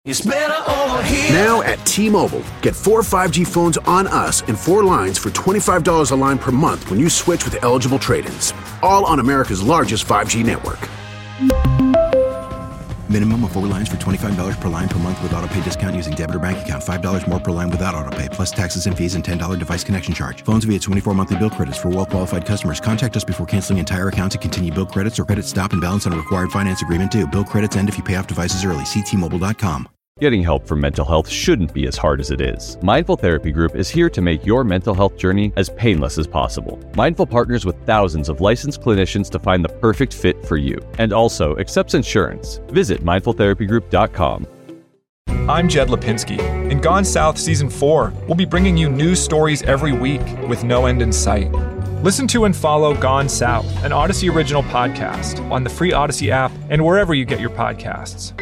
It's better over here. Now at T-Mobile, get 4 5G phones on us and 4 lines for $25 a line per month when you switch with eligible trade-ins. All on America's largest 5G network. Minimum of 4 lines for $25 per line per month with autopay discount using debit or bank account. $5 more per line without autopay, plus taxes and fees and $10 device connection charge. Phones via 24 monthly bill credits for well-qualified customers. Contact us before canceling entire account to continue bill credits or credit stop and balance on a required finance agreement due. Bill credits end if you pay off devices early. See T-Mobile.com. Getting help for mental health shouldn't be as hard as it is. Mindful Therapy Group is here to make your mental health journey as painless as possible. Mindful partners with thousands of licensed clinicians to find the perfect fit for you, and also accepts insurance. Visit mindfultherapygroup.com. I'm Jed Lipinski. In Gone South Season 4, we'll be bringing you news stories every week with no end in sight. Listen to and follow Gone South, an Odyssey original podcast, on the free Odyssey app and wherever you get your podcasts.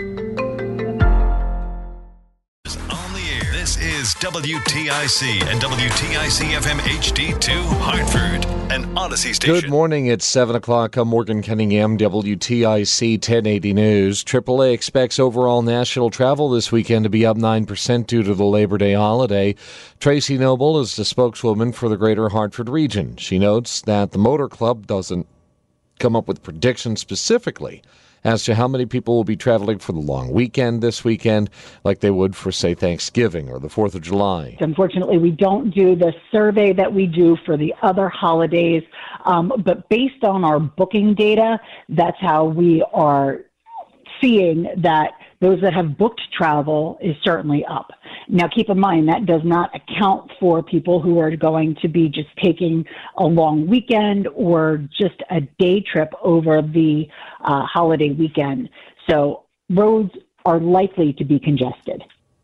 This is WTIC and WTIC FM HD2 Hartford, an Odyssey station. Good morning. It's 7 o'clock. I'm Morgan Cunningham, WTIC 1080 News. AAA expects overall national travel this weekend to be up 9% due to the Labor Day holiday. Tracy Noble is the spokeswoman for the Greater Hartford region. She notes that the Motor Club doesn't come up with predictions specifically as to how many people will be traveling for the long weekend this weekend, like they would for, say, Thanksgiving or the 4th of July. Unfortunately, we don't do the survey that we do for the other holidays, but based on our booking data, that's how we are seeing that those that have booked travel is certainly up. Now, keep in mind, that does not account for people who are going to be just taking a long weekend or just a day trip over the holiday weekend. So roads are likely to be congested.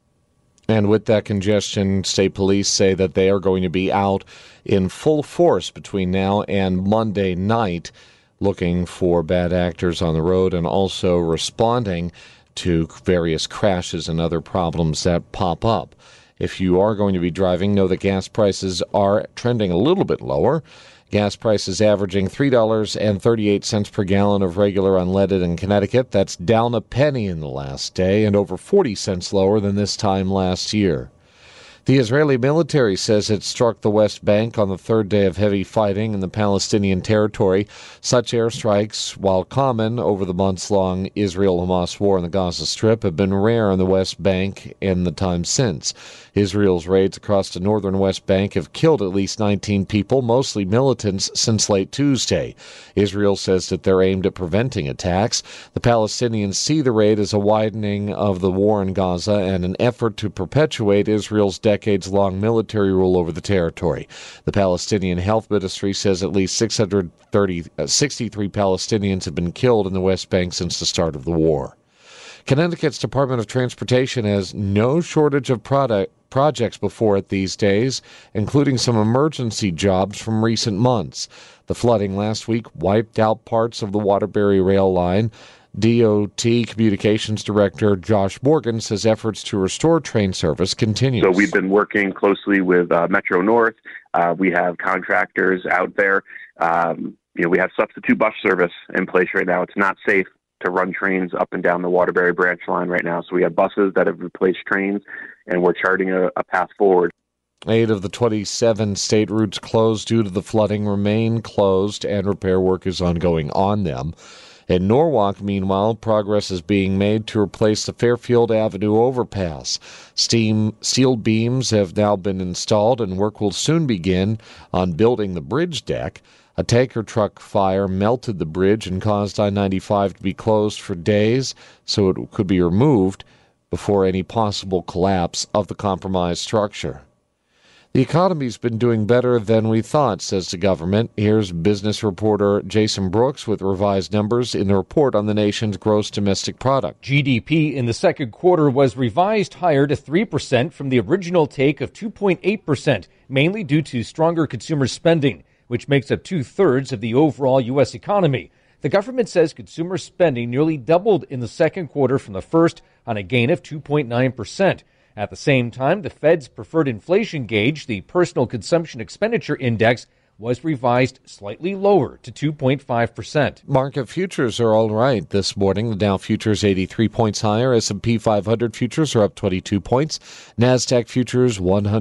And with that congestion, state police say that they are going to be out in full force between now and Monday night, looking for bad actors on the road and also responding to various crashes and other problems that pop up. If you are going to be driving, know that gas prices are trending a little bit lower. Gas prices averaging $3.38 per gallon of regular unleaded in Connecticut. That's down a penny in the last day and over 40 cents lower than this time last year. The Israeli military says it struck the West Bank on the third day of heavy fighting in the Palestinian territory. Such airstrikes, while common over the months-long Israel-Hamas war in the Gaza Strip, have been rare in the West Bank in the time since. Israel's raids across the northern West Bank have killed at least 19 people, mostly militants, since late Tuesday. Israel says that they're aimed at preventing attacks. The Palestinians see the raid as a widening of the war in Gaza and an effort to perpetuate Israel's decades-long military rule over the territory. The Palestinian Health Ministry says at least 63 Palestinians have been killed in the West Bank since the start of the war. Connecticut's Department of Transportation has no shortage of projects before it these days, including some emergency jobs from recent months. The flooding last week wiped out parts of the Waterbury rail line. DOT Communications Director Josh Morgan says efforts to restore train service continue. So we've been working closely with Metro North. We have contractors out there. We have substitute bus service in place right now. It's not safe to run trains up and down the Waterbury branch line right now. So we have buses that have replaced trains, and we're charting a path forward. 8 of the 27 state routes closed due to the flooding remain closed, and repair work is ongoing on them. In Norwalk, meanwhile, progress is being made to replace the Fairfield Avenue overpass. Steel beams have now been installed, and work will soon begin on building the bridge deck. A tanker truck fire melted the bridge and caused I-95 to be closed for days, so it could be removed before any possible collapse of the compromised structure. The economy's been doing better than we thought, says the government. Here's business reporter Jason Brooks with revised numbers in the report on the nation's gross domestic product. GDP in the second quarter was revised higher to 3% from the original take of 2.8%, mainly due to stronger consumer spending, which makes up 2/3 of the overall U.S. economy. The government says consumer spending nearly doubled in the second quarter from the first on a gain of 2.9%. At the same time, the Fed's preferred inflation gauge, the Personal Consumption Expenditure Index, was revised slightly lower to 2.5%. Market futures are all right this morning. The Dow futures 83 points higher. S&P 500 futures are up 22 points. NASDAQ futures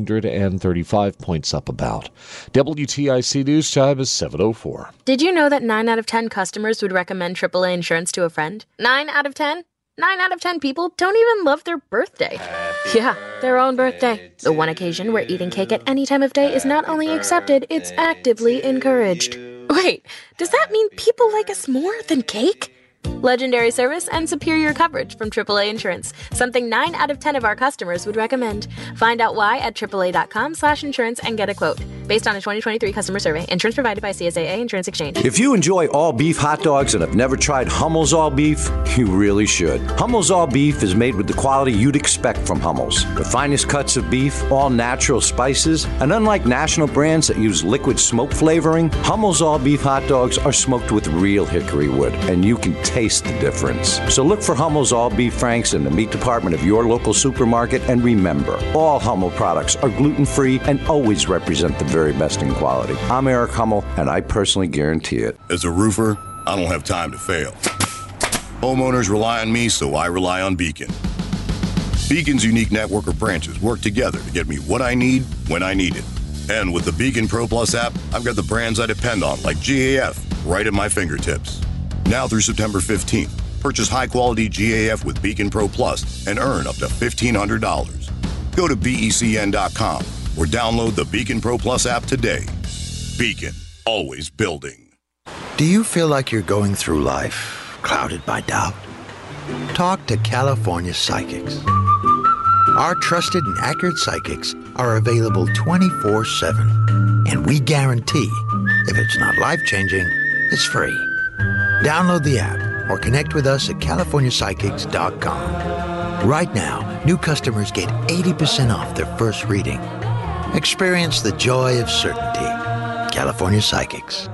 135 points up about. WTIC News time is 7:04. Did you know that 9 out of 10 customers would recommend AAA insurance to a friend? 9 out of 10? 9 out of 10 people don't even love their birthday. Yeah, their own birthday. The one occasion where eating cake at any time of day is not only accepted, it's actively encouraged. Wait, does that mean people like us more than cake? Legendary service and superior coverage from AAA Insurance. Something 9 out of 10 of our customers would recommend. Find out why at AAA.com/insurance and get a quote. Based on a 2023 customer survey. Insurance provided by CSAA Insurance Exchange. If you enjoy all beef hot dogs and have never tried Hummel's All Beef, you really should. Hummel's All Beef is made with the quality you'd expect from Hummel's. The finest cuts of beef, all natural spices, and unlike national brands that use liquid smoke flavoring, Hummel's All Beef hot dogs are smoked with real hickory wood, and you can taste the difference. So look for Hummel's All Beef Franks in the meat department of your local supermarket, and remember, all Hummel products are gluten-free and always represent the very best in quality. I'm Eric Hummel, and I personally guarantee it. As a roofer, I don't have time to fail. Homeowners rely on me, so I rely on Beacon. Beacon's unique network of branches work together to get me what I need when I need it. And with the Beacon Pro Plus app, I've got the brands I depend on, like GAF, right at my fingertips. Now through September 15th, purchase high-quality GAF with Beacon Pro Plus and earn up to $1,500. Go to BECN.com or download the Beacon Pro Plus app today. Beacon, always building. Do you feel like you're going through life clouded by doubt? Talk to California Psychics. Our trusted and accurate psychics are available 24/7. And we guarantee, if it's not life-changing, it's free. Download the app or connect with us at CaliforniaPsychics.com. Right now, new customers get 80% off their first reading. Experience the joy of certainty. California Psychics.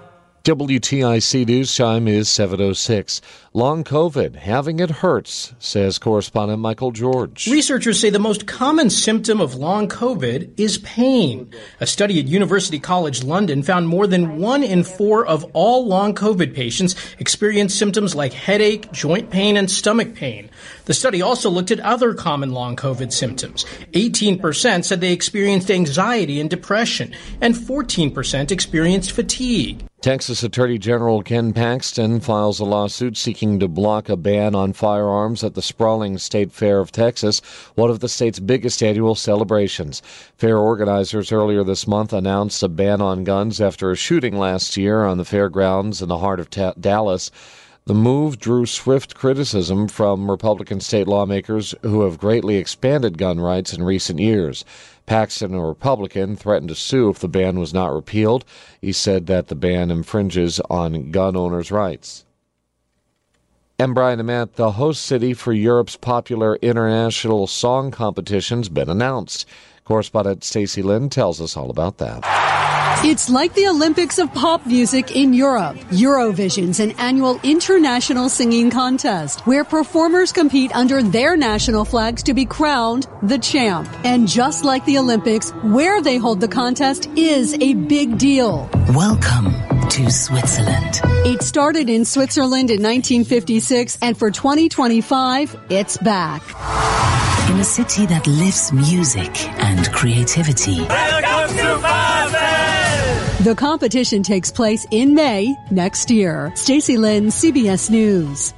WTIC News time is 7:06. Long COVID, having it hurts, says correspondent Michael George. Researchers say the most common symptom of long COVID is pain. A study at University College London found more than 1 in 4 of all long COVID patients experienced symptoms like headache, joint pain, and stomach pain. The study also looked at other common long COVID symptoms. 18% said they experienced anxiety and depression, and 14% experienced fatigue. Texas Attorney General Ken Paxton files a lawsuit seeking to block a ban on firearms at the sprawling State Fair of Texas, one of the state's biggest annual celebrations. Fair organizers earlier this month announced a ban on guns after a shooting last year on the fairgrounds in the heart of Dallas. The move drew swift criticism from Republican state lawmakers who have greatly expanded gun rights in recent years. Paxton, a Republican, threatened to sue if the ban was not repealed. He said that the ban infringes on gun owners' rights. And Brian and Matt, the host city for Europe's popular international song competition's been announced. Correspondent Stacey Lynn tells us all about that. It's like the Olympics of pop music in Europe. Eurovision's an annual international singing contest where performers compete under their national flags to be crowned the champ. And just like the Olympics, where they hold the contest is a big deal. Welcome to Switzerland. It started in Switzerland in 1956, and for 2025, it's back. In a city that lifts music and creativity. Welcome to Basel! The competition takes place in May next year. Stacey Lynn, CBS News.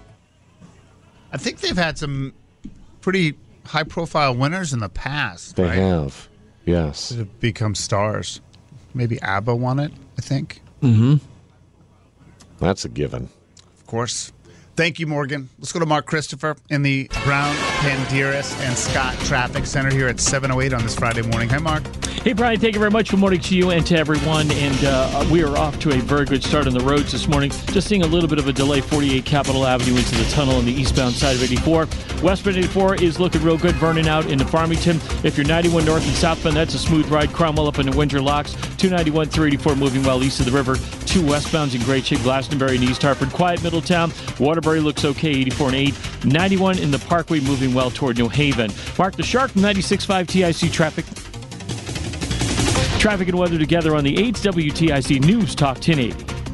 I think they've had some pretty high-profile winners in the past. They right? have, yes. That have become stars. Maybe ABBA won it, I think. Mm-hmm. That's a given. Of course. Thank you, Morgan. Let's go to Mark Christopher in the Brown, Panderas, and Scott Traffic Center here at 7:08 on this Friday morning. Hi, Mark. Hey, Brian. Thank you very much. Good morning to you and to everyone. And we are off to a very good start on the roads this morning. Just seeing a little bit of a delay, 48 Capitol Avenue into the tunnel on the eastbound side of 84. Westbound 84 is looking real good. Vernon out into Farmington. If you're 91 north and southbound, that's a smooth ride. Cromwell up into Winter Locks. 291 through 84 moving well east of the river. 2 westbounds in great shape. Glastonbury and East Hartford. Quiet Middletown. Waterbury looks okay. 84 and 8. 91 in the Parkway moving well toward New Haven. Mark the Shark from 96.5 TIC traffic. Traffic and weather together on the 8th WTIC News Talk 1080.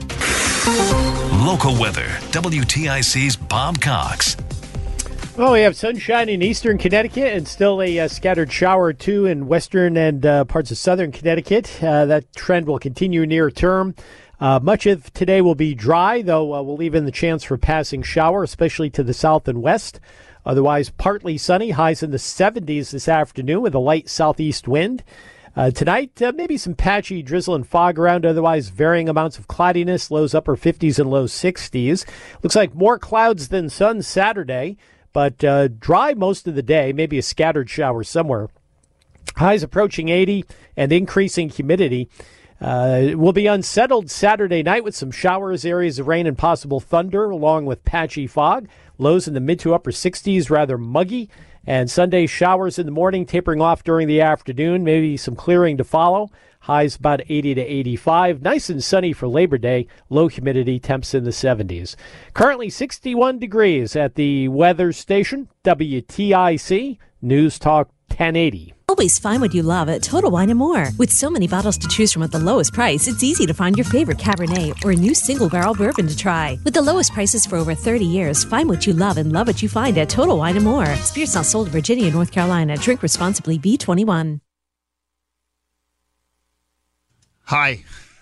Local weather. WTIC's Bob Cox. Well, we have sunshine in eastern Connecticut and still a scattered shower or two in western and parts of southern Connecticut. That trend will continue near term. Much of today will be dry, though we'll leave in the chance for passing shower, especially to the south and west. Otherwise, partly sunny, highs in the 70s this afternoon with a light southeast wind. Tonight, maybe some patchy drizzle and fog around, otherwise varying amounts of cloudiness, lows upper 50s and low 60s. Looks like more clouds than sun Saturday, but dry most of the day, maybe a scattered shower somewhere. Highs approaching 80 and increasing humidity. It will be unsettled Saturday night with some showers, areas of rain and possible thunder, along with patchy fog. Lows in the mid to upper 60s, rather muggy. And Sunday showers in the morning, tapering off during the afternoon. Maybe some clearing to follow. Highs about 80 to 85. Nice and sunny for Labor Day. Low humidity, temps in the 70s. Currently 61 degrees at the weather station. WTIC News Talk 1080. Always find what you love at Total Wine & More. With so many bottles to choose from at the lowest price, it's easy to find your favorite Cabernet or a new single-barrel bourbon to try. With the lowest prices for over 30 years, find what you love and love what you find at Total Wine & More. Spirits not sold in Virginia, North Carolina. Drink responsibly. B21. Hi.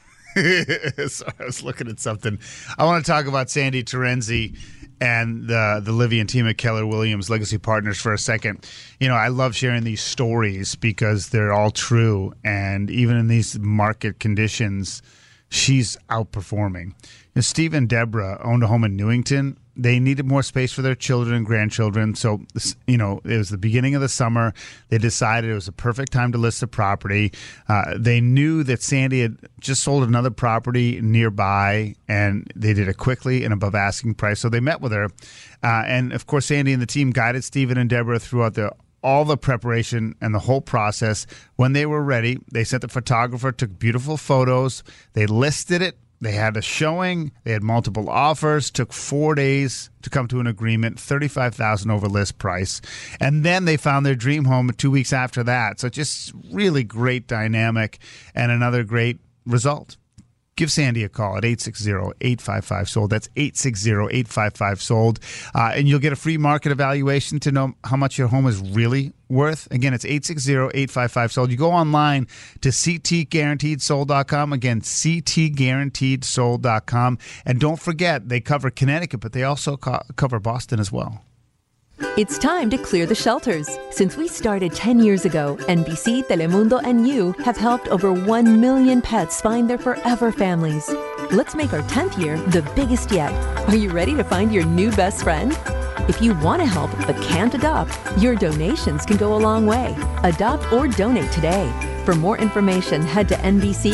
Sorry, I was looking at something. I want to talk about Sandy Terenzi and the Livy and team at Keller Williams Legacy Partners for a second. You know, I love sharing these stories because they're all true. And even in these market conditions, she's outperforming. You know, Steve and Deborah owned a home in Newington. They needed more space for their children and grandchildren. So, you know, it was the beginning of the summer. They decided it was a perfect time to list the property. They knew that Sandy had just sold another property nearby, and they did it quickly and above asking price. So they met with her. And, of course, Sandy and the team guided Stephen and Deborah throughout all the preparation and the whole process. When they were ready, they sent the photographer, took beautiful photos. They listed it. They had a showing. They had multiple offers. Took 4 days to come to an agreement. $35,000 over list price, and then they found their dream home 2 weeks after that. So just really great dynamic and another great result. Give Sandy a call at 860-855-SOLD. That's 860-855-SOLD. And you'll get a free market evaluation to know how much your home is really worth. Again, it's 860-855-SOLD. You go online to ctguaranteedsold.com. Again, ctguaranteedsold.com. And don't forget, they cover Connecticut, but they also cover Boston as well. It's time to clear the shelters. Since we started 10 years ago, NBC, Telemundo, and you have helped over 1 million pets find their forever families. Let's make our 10th year the biggest yet. Are you ready to find your new best friend? If you want to help but can't adopt, your donations can go a long way. Adopt or donate today. For more information, head to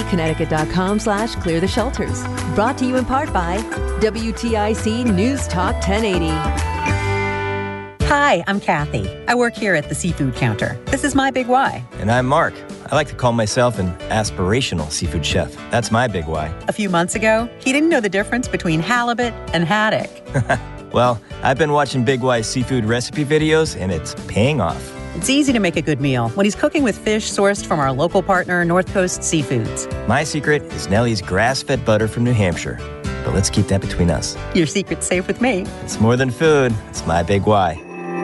nbcconnecticut.com/cleartheshelters. Brought to you in part by WTIC News Talk 1080. Hi, I'm Kathy. I work here at the seafood counter. This is my big why. And I'm Mark. I like to call myself an aspirational seafood chef. That's my big why. A few months ago, he didn't know the difference between halibut and haddock. Well, I've been watching Big Y's seafood recipe videos, and it's paying off. It's easy to make a good meal when he's cooking with fish sourced from our local partner, North Coast Seafoods. My secret is Nellie's grass-fed butter from New Hampshire. But let's keep that between us. Your secret's safe with me. It's more than food. It's my big why.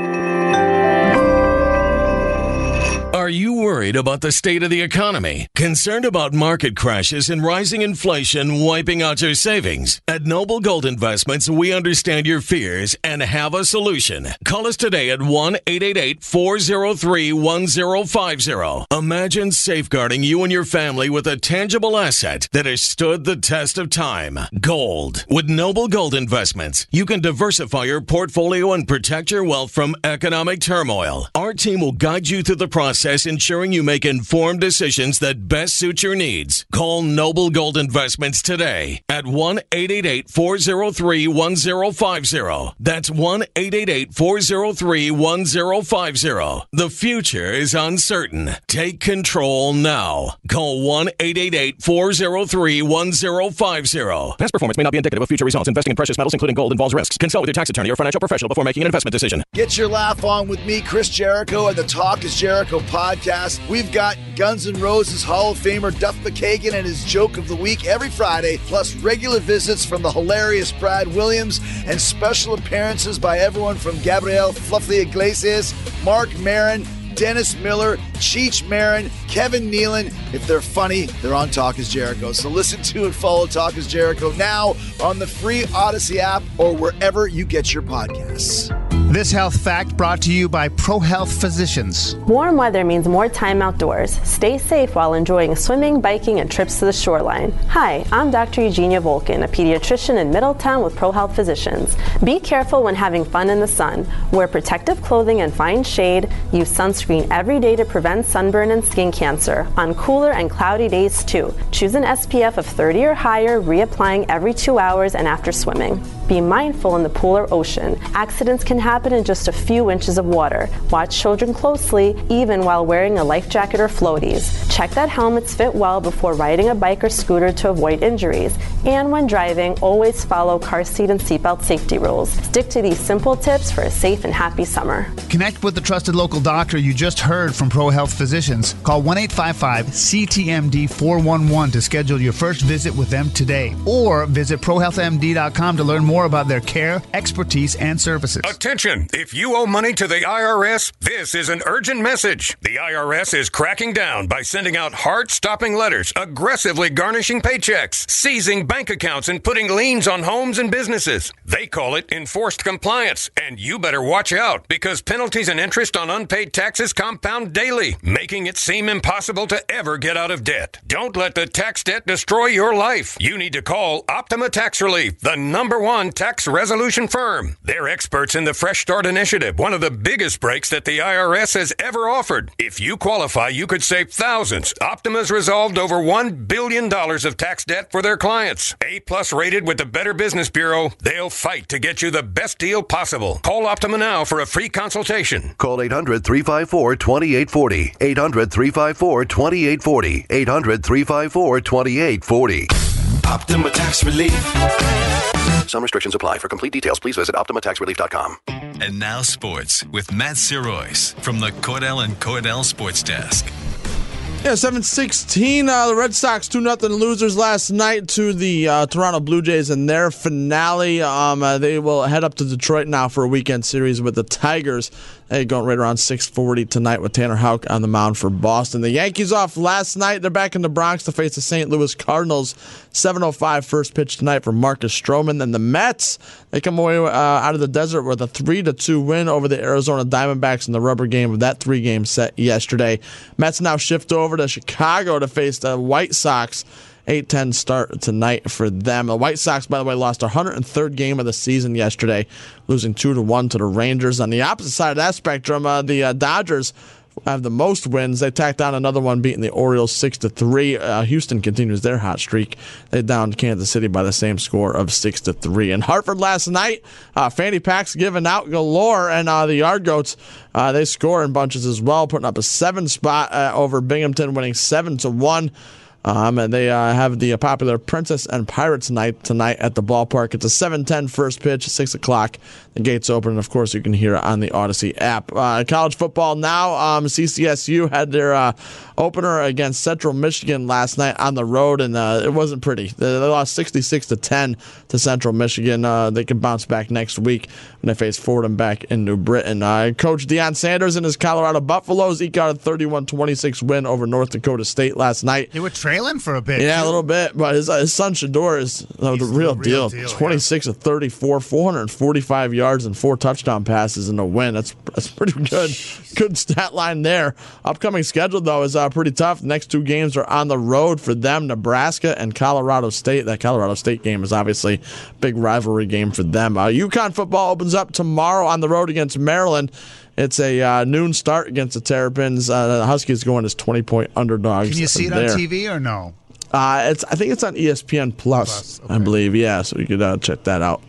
Are you worried about the state of the economy? Concerned about market crashes and rising inflation wiping out your savings? At Noble Gold Investments, we understand your fears and have a solution. Call us today at 1-888-403-1050. Imagine safeguarding you and your family with a tangible asset that has stood the test of time. Gold. With Noble Gold Investments, you can diversify your portfolio and protect your wealth from economic turmoil. Our team will guide you through the process, ensuring you make informed decisions that best suit your needs. Call Noble Gold Investments today at 1-888-403-1050. That's 1-888-403-1050. The future is uncertain. Take control now. Call 1-888-403-1050. Past performance may not be indicative of future results. Investing in precious metals, including gold, involves risks. Consult with your tax attorney or financial professional before making an investment decision. Get your laugh on with me, Chris Jericho, and the Talk is Jericho podcast. We've got Guns N' Roses Hall of Famer Duff McKagan and his joke of the week every Friday, plus regular visits from the hilarious Brad Williams and special appearances by everyone from Gabriel Fluffy Iglesias, Mark Maron, Dennis Miller, Cheech Marin, Kevin Nealon. If they're funny, they're on Talk is Jericho. So listen to and follow Talk is Jericho now on the free Odyssey app or wherever you get your podcasts. This health fact brought to you by ProHealth Physicians. Warm weather means more time outdoors. Stay safe while enjoying swimming, biking, and trips to the shoreline. Hi, I'm Dr. Eugenia Volkin, a pediatrician in Middletown with ProHealth Physicians. Be careful when having fun in the sun. Wear protective clothing and find shade. Use sunscreen every day to prevent sunburn and skin cancer. On cooler and cloudy days too. Choose an SPF of 30 or higher, reapplying every 2 hours and after swimming. Be mindful in the pool or ocean. Accidents can happen in just a few inches of water. Watch children closely, even while wearing a life jacket or floaties. Check that helmets fit well before riding a bike or scooter to avoid injuries. And when driving, always follow car seat and seatbelt safety rules. Stick to these simple tips for a safe and happy summer. Connect with the trusted local doctor you just heard from ProHealth Physicians. Call 1-855-CTMD-411 to schedule your first visit with them today. Or visit ProHealthMD.com to learn more about their care, expertise, and services. Attention! If you owe money to the IRS, this is an urgent message. The IRS is cracking down by sending out heart-stopping letters, aggressively garnishing paychecks, seizing bank accounts, and putting liens on homes and businesses. They call it enforced compliance, and you better watch out because penalties and interest on unpaid taxes compound daily, making it seem impossible to ever get out of debt. Don't let the tax debt destroy your life. You need to call Optima Tax Relief, the #1 tax resolution firm. They're experts in the Fresh Start Initiative, one of the biggest breaks that the IRS has ever offered. If you qualify, you could save thousands. Optima's resolved over $1 billion of tax debt for their clients. A+ rated with the Better Business Bureau, they'll fight to get you the best deal possible. Call Optima now for a free consultation. Call 800-354-2840. 800-354-2840. 800-354-2840. Optima Tax Relief. Some restrictions apply. For complete details, please visit OptimaTaxRelief.com. And now sports with Matt Sirois from the Cordell and Cordell Sports Desk. Yeah, 7-16. The Red Sox 2-0 losers last night to the Toronto Blue Jays in their finale. They will head up to Detroit now for a weekend series with the Tigers. They're going right around 6:40 tonight with Tanner Houck on the mound for Boston. The Yankees off last night. They're back in the Bronx to face the St. Louis Cardinals. 7:05 first pitch tonight for Marcus Stroman. Then the Mets, they come away out of the desert with a 3-2 win over the Arizona Diamondbacks in the rubber game of that 3-game set yesterday. Mets now shift over to Chicago to face the White Sox. 8-10 start tonight for them. The White Sox, by the way, lost their 103rd game of the season yesterday, losing 2-1 to the Rangers. On the opposite side of that spectrum, the Dodgers have the most wins. They tacked on another one, beating the Orioles 6-3. Houston continues their hot streak. They downed Kansas City by the same score of 6-3. In Hartford last night, fanny packs given out galore, and the Yard Goats, they score in bunches as well, putting up a 7 spot over Binghamton, winning 7-1. And they have the popular Princess and Pirates night tonight at the ballpark. It's a 7:10 first pitch, 6 o'clock. The gates open, and of course you can hear it on the Odyssey app. College football now. CCSU had their opener against Central Michigan last night on the road, and it wasn't pretty. They lost 66-10 to Central Michigan. They can bounce back next week when they face Fordham back in New Britain. Coach Deion Sanders and his Colorado Buffaloes eke out a 31-26 win over North Dakota State last night. They were trailing for a bit. Yeah, a little bit, but his son Shador is the real deal. 26-34, 445 yards and 4 touchdown passes in a win. That's pretty good. Good stat line there. Upcoming schedule, though, is pretty tough. The next 2 games are on the road for them, Nebraska and Colorado State. That Colorado State game is obviously a big rivalry game for them. UConn football opens up tomorrow on the road against Maryland. It's a noon start against the Terrapins. The Huskies going as 20-point underdogs. Can you see it on TV or no? I think it's on ESPN Plus, okay. I believe. Yeah, so you could check that out.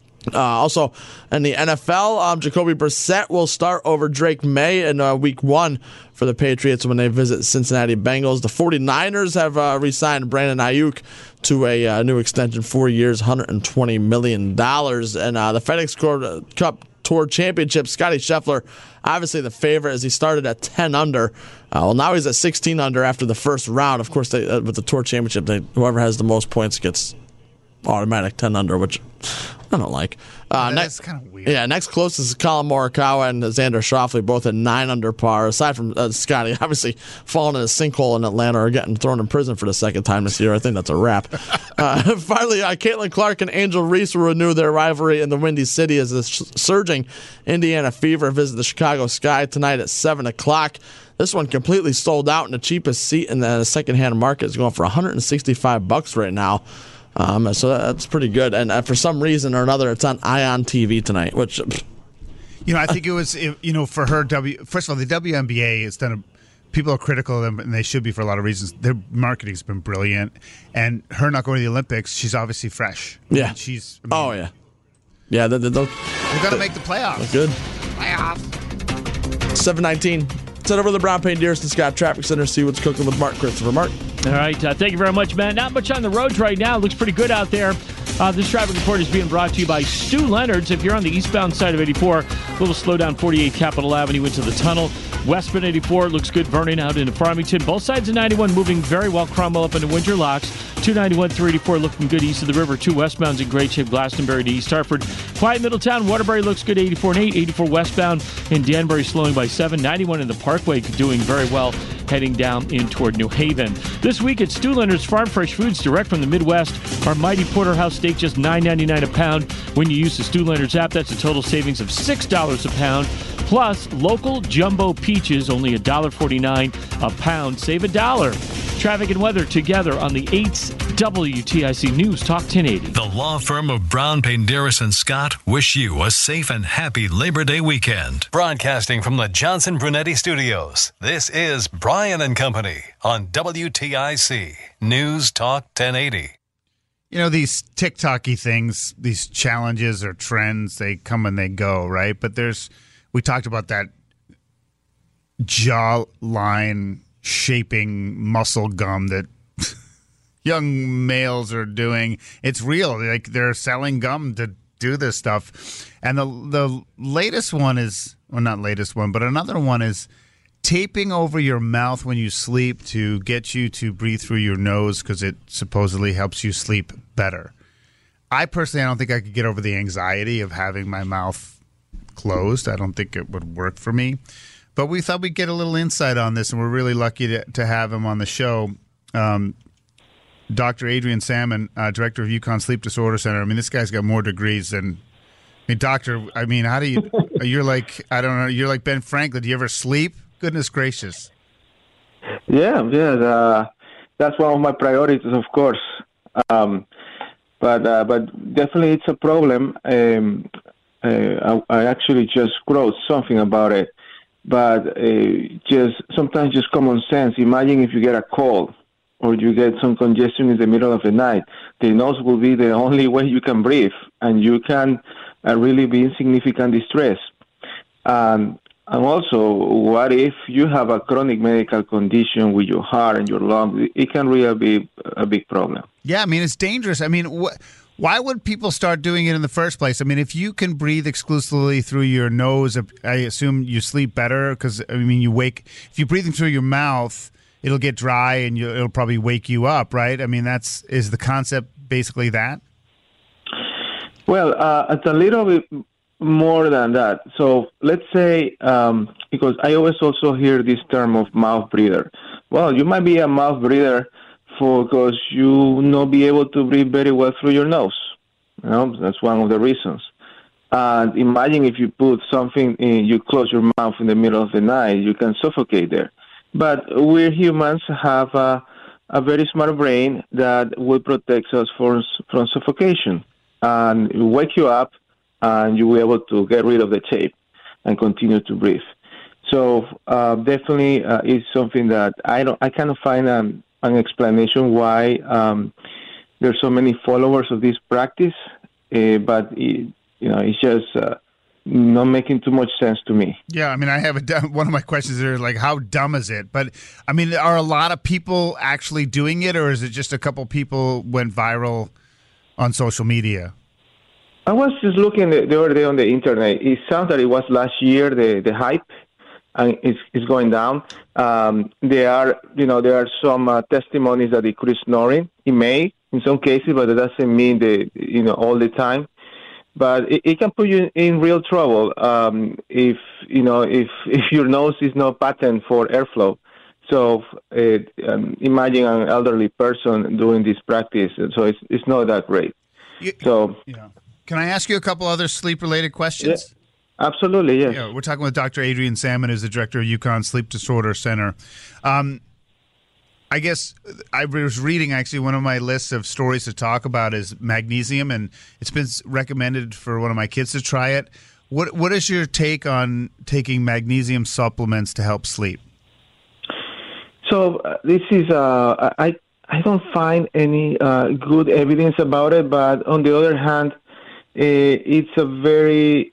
Also, in the NFL, Jacoby Brissett will start over Drake May in Week 1 for the Patriots when they visit Cincinnati Bengals. The 49ers have re-signed Brandon Ayuk to a new extension, 4 years, $120 million. And the FedEx Cup Tour Championship, Scotty Scheffler obviously the favorite as he started at 10 under. Well, now he's at 16 under after the first round. Of course, with the Tour Championship, whoever has the most points gets automatic 10 under, which I don't like. That's kind of weird. Yeah, next closest is Colin Morikawa and Xander Schauffele, both at 9 under par. Aside from Scotty, obviously falling in a sinkhole in Atlanta or getting thrown in prison for the second time this year. I think that's a wrap. Finally, Caitlin Clark and Angel Reese will renew their rivalry in the Windy City as the surging Indiana Fever visit the Chicago Sky tonight at 7 o'clock. This one completely sold out, and the cheapest seat in the secondhand market is going for $165 right now. So that's pretty good. And for some reason or another, it's on Ion TV tonight, which... I think it was, for her, first of all, the WNBA has done people are critical of them, and they should be for a lot of reasons. Their marketing's been brilliant. And her not going to the Olympics, she's obviously fresh. Yeah. Oh, yeah. Yeah, they're going to make the playoffs. Good. Playoffs. 7:19. Set over to the Brown Paint Dearest and Scott Traffic Center, see what's cooking with Mark Christopher. Mark. All right. Thank you very much, man. Not much on the roads right now. Looks pretty good out there. This traffic report is being brought to you by Stu Leonard's. If you're on the eastbound side of 84, a little slowdown 48 Capitol Avenue into the tunnel. Westbound 84 looks good. Vernon out into Farmington. Both sides of 91 moving very well. Cromwell up into Windsor Locks. 291 through 84 looking good east of the river. 2 westbounds in great shape. Glastonbury to East Hartford. Quiet Middletown. Waterbury looks good. 84 and 8. 84 westbound in Danbury slowing by 7. 91 in the Parkway doing very well, heading down in toward New Haven. This week at Stu Leonard's Farm Fresh Foods, direct from the Midwest. Our mighty porterhouse steak, just $9.99 a pound. When you use the Stu Leonard's app, that's a total savings of $6 a pound. Plus, local jumbo peaches, only $1.49 a pound. Save $1. Traffic and weather together on the 8th WTIC News Talk 1080. The law firm of Brown, Painderis & Scott wish you a safe and happy Labor Day weekend. Broadcasting from the Johnson Brunetti Studios, this is Brian & Company on WTIC News Talk 1080. These TikTok-y things, these challenges or trends, they come and they go, right? But we talked about that jawline shaping muscle gum that young males are doing. It's real. Like, they're selling gum to do this stuff. And the latest one is, well, not latest one, but another one is taping over your mouth when you sleep to get you to breathe through your nose because it supposedly helps you sleep better. I don't think I could get over the anxiety of having my mouth closed. I don't think it would work for me. But we thought we'd get a little insight on this, and we're really lucky to have him on the show. Dr. Adrian Salmon, director of UConn Sleep Disorder Center. I mean, this guy's got more degrees than... doctor, how do you... You're like, I don't know, you're like Ben Franklin. Do you ever sleep? Goodness gracious. Yeah. That's one of my priorities, of course. But definitely it's a problem. I actually just wrote something about it. But sometimes just common sense. Imagine if you get a cold or you get some congestion in the middle of the night. The nose will be the only way you can breathe, and you can really be in significant distress. And also, what if you have a chronic medical condition with your heart and your lungs? It can really be a big problem. Yeah, it's dangerous. Why would people start doing it in the first place? If you can breathe exclusively through your nose, I assume you sleep better because, you wake. If you're breathing through your mouth, it'll get dry and it'll probably wake you up, right? Is the concept basically that? Well, it's a little bit more than that. So let's say, because I always also hear this term of mouth breather. Well, you might be a mouth breather because you not be able to breathe very well through your nose. That's one of the reasons. And imagine if you put something in, you close your mouth in the middle of the night, you can suffocate there. But we humans have a very smart brain that will protect us from suffocation. And it will wake you up, and you will be able to get rid of the tape and continue to breathe. So definitely it's something that I cannot find an explanation why there's so many followers of this practice, but it's just not making too much sense to me. Yeah, I have one of my questions is like, how dumb is it? But are a lot of people actually doing it, or is it just a couple people went viral on social media? I was just looking the other day on the internet. It sounds that it was last year, the hype, and it's going down. There are some testimonies that decrease snoring. It may, in some cases, but it doesn't mean all the time. But it can put you in real trouble if your nose is not patterned for airflow. So imagine an elderly person doing this practice. So it's not that great. Can I ask you a couple other sleep-related questions? Yeah, absolutely, yes. Yeah, we're talking with Dr. Adrian Salmon, who's the director of UConn Sleep Disorder Center. I guess I was reading, actually, one of my lists of stories to talk about is magnesium, and it's been recommended for one of my kids to try it. What is your take on taking magnesium supplements to help sleep? So this is I don't find any good evidence about it, but on the other hand, it's a very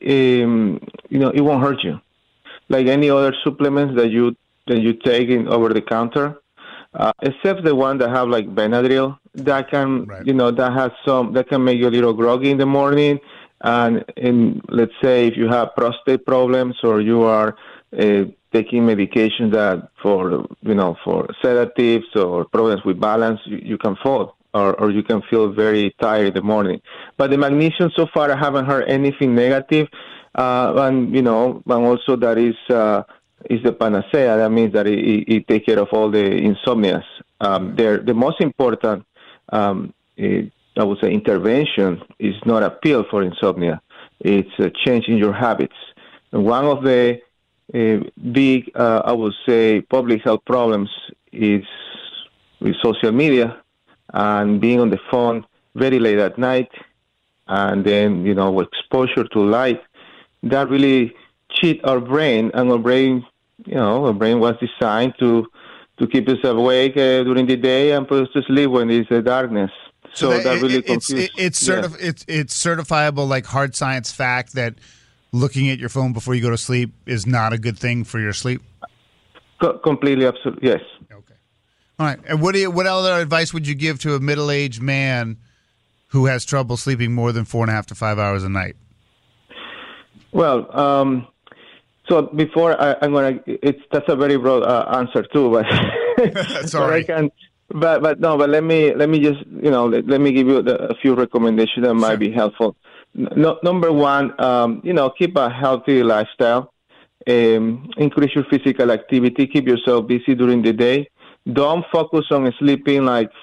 it won't hurt you, like any other supplements that you take in over the counter, except the one that have like Benadryl that can that can make you a little groggy in the morning, and let's say if you have prostate problems or you are taking medications that for sedatives or problems with balance, you can fall. Or you can feel very tired in the morning. But the magnesium, so far, I haven't heard anything negative. And also that is the panacea. That means that it takes care of all the insomnias. The most important, I would say, intervention is not a pill for insomnia. It's a change in your habits. And one of the big, I would say, public health problems is with social media. And being on the phone very late at night, and then, exposure to light, that really cheat our brain. And our brain was designed to keep us awake during the day and put us to sleep when it's darkness. So that really confuses. It's certifiable, like hard science fact, that looking at your phone before you go to sleep is not a good thing for your sleep? Completely, absolutely, yes. All right. And what other advice would you give to a middle-aged man who has trouble sleeping more than 4.5 to 5 hours a night? Well, so before I'm gonna, that's a very broad answer too, but that's all right. But let me just let me give you a few recommendations that might be helpful. Number one, keep a healthy lifestyle. Increase your physical activity. Keep yourself busy during the day. Don't focus on sleeping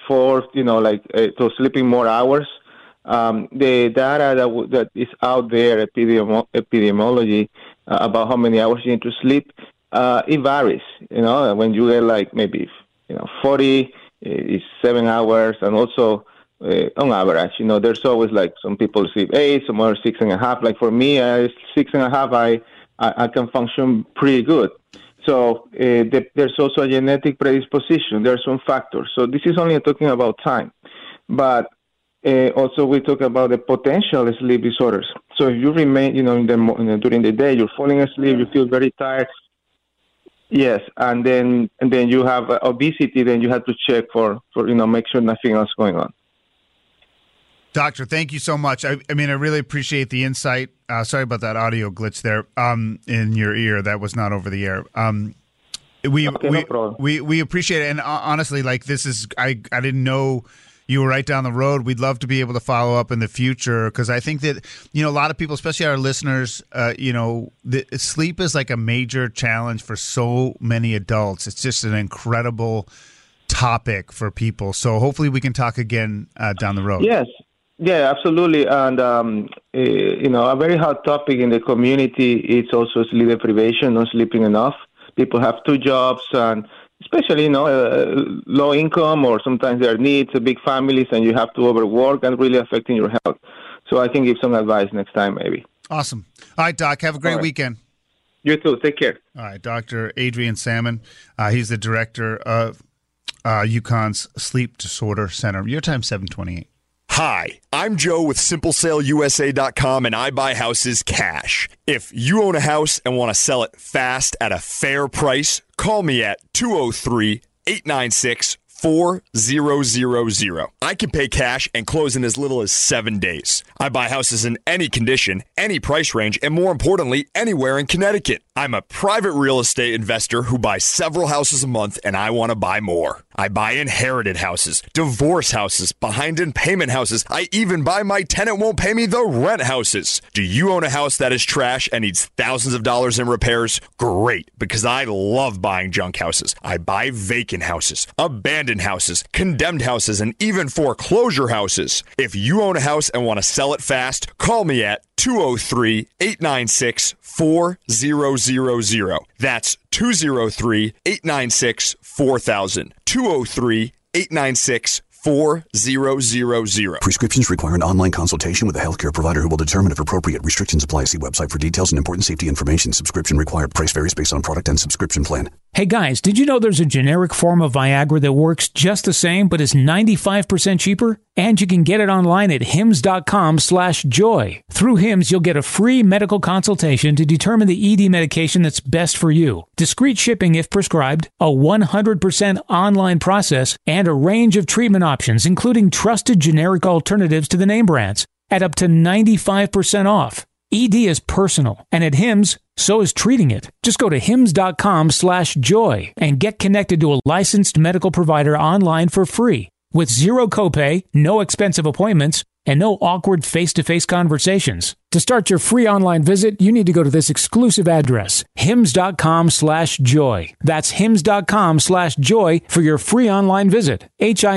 so sleeping more hours. The data that is out there, epidemiology, about how many hours you need to sleep, it varies. When you get like maybe 40 is 7 hours, and also on average, there's always like some people sleep 8, some others 6.5. Like for me, 6.5, I can function pretty good. So there's also a genetic predisposition. There are some factors. So this is only talking about time. But also we talk about the potential sleep disorders. So if you remain, during the day, you're falling asleep, you feel very tired. Yes, and then you have obesity, then you have to check for make sure nothing else going on. Doctor, thank you so much. I really appreciate the insight. Sorry about that audio glitch there in your ear. That was not over the air. We appreciate it. And honestly, like this is, I didn't know you were right down the road. We'd love to be able to follow up in the future because I think that, a lot of people, especially our listeners, sleep is like a major challenge for so many adults. It's just an incredible topic for people. So hopefully we can talk again down the road. Yes. Yeah, absolutely. And, a very hot topic in the community is also sleep deprivation, not sleeping enough. People have 2 jobs, and especially, low income, or sometimes their needs, big families, and you have to overwork and really affecting your health. So I can give some advice next time, maybe. Awesome. All right, Doc, have a great weekend. You too. Take care. All right, Dr. Adrian Salmon. He's the director of UConn's Sleep Disorder Center. Your time, 7:28. Hi, I'm Joe with SimpleSaleUSA.com, and I buy houses cash. If you own a house and want to sell it fast at a fair price, call me at 203-896-5400. 4000. I can pay cash and close in as little as 7 days. I buy houses in any condition, any price range, and more importantly, anywhere in Connecticut. I'm a private real estate investor who buys several houses a month, and I want to buy more. I buy inherited houses, divorce houses, behind in payment houses. I even buy my tenant won't pay me the rent houses. Do you own a house that is trash and needs thousands of dollars in repairs? Great, because I love buying junk houses. I buy vacant houses, abandoned houses, condemned houses, and even foreclosure houses. If you own a house and want to sell it fast, call me at 203-896-4000. That's 203-896-4000. 203-896-4000. Prescriptions require an online consultation with a healthcare provider who will determine if appropriate. Restrictions apply. See website for details and important safety information. Subscription required. Price varies based on product and subscription plan. Hey guys, did you know there's a generic form of Viagra that works just the same but is 95% cheaper? And you can get it online at hims.com/joy. Through Hims, you'll get a free medical consultation to determine the ED medication that's best for you, discreet shipping if prescribed, a 100% online process, and a range of treatment options, including trusted generic alternatives to the name brands, at up to 95% off. ED is personal, and at Hims, so is treating it. Just go to hims.com/joy and get connected to a licensed medical provider online for free, with zero copay, no expensive appointments, and no awkward face-to-face conversations. To start your free online visit, you need to go to this exclusive address, hims.com/joy. That's hims.com/joy for your free online visit.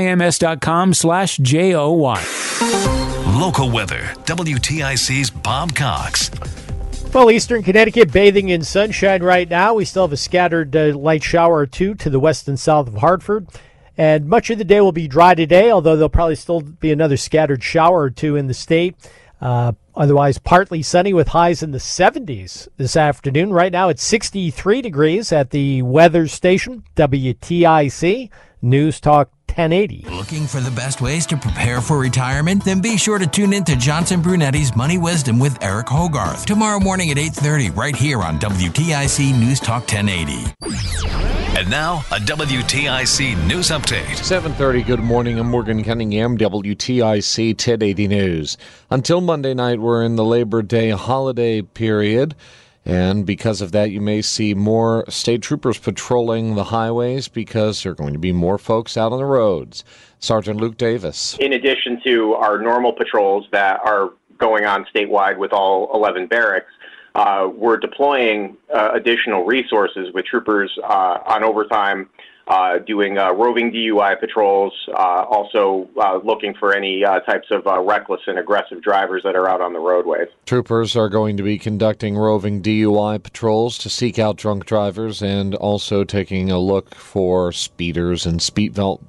HIMS.com/JOY. Local weather. WTIC's Bob Cox. Well, Eastern Connecticut bathing in sunshine right now. We still have a scattered light shower or two to the west and south of Hartford. And much of the day will be dry today, although there'll probably still be another scattered shower or two in the state. Otherwise, partly sunny with highs in the 70s this afternoon. Right now, it's 63 degrees at the weather station, WTIC News Talk 1080. Looking for the best ways to prepare for retirement? Then be sure to tune in to Johnson Brunetti's Money Wisdom with Eric Hogarth tomorrow morning at 8:30 right here on WTIC News Talk 1080. And now, a WTIC News Update. 7:30, good morning. I'm Morgan Cunningham, WTIC 1080 News. Until Monday night, we're in the Labor Day holiday period. And because of that, you may see more state troopers patrolling the highways because there are going to be more folks out on the roads. Sergeant Luke Davis. In addition to our normal patrols that are going on statewide with all 11 barracks, we're deploying additional resources with troopers on overtime, doing roving DUI patrols, also looking for any types of reckless and aggressive drivers that are out on the roadways. Troopers are going to be conducting roving DUI patrols to seek out drunk drivers and also taking a look for speeders and seatbelt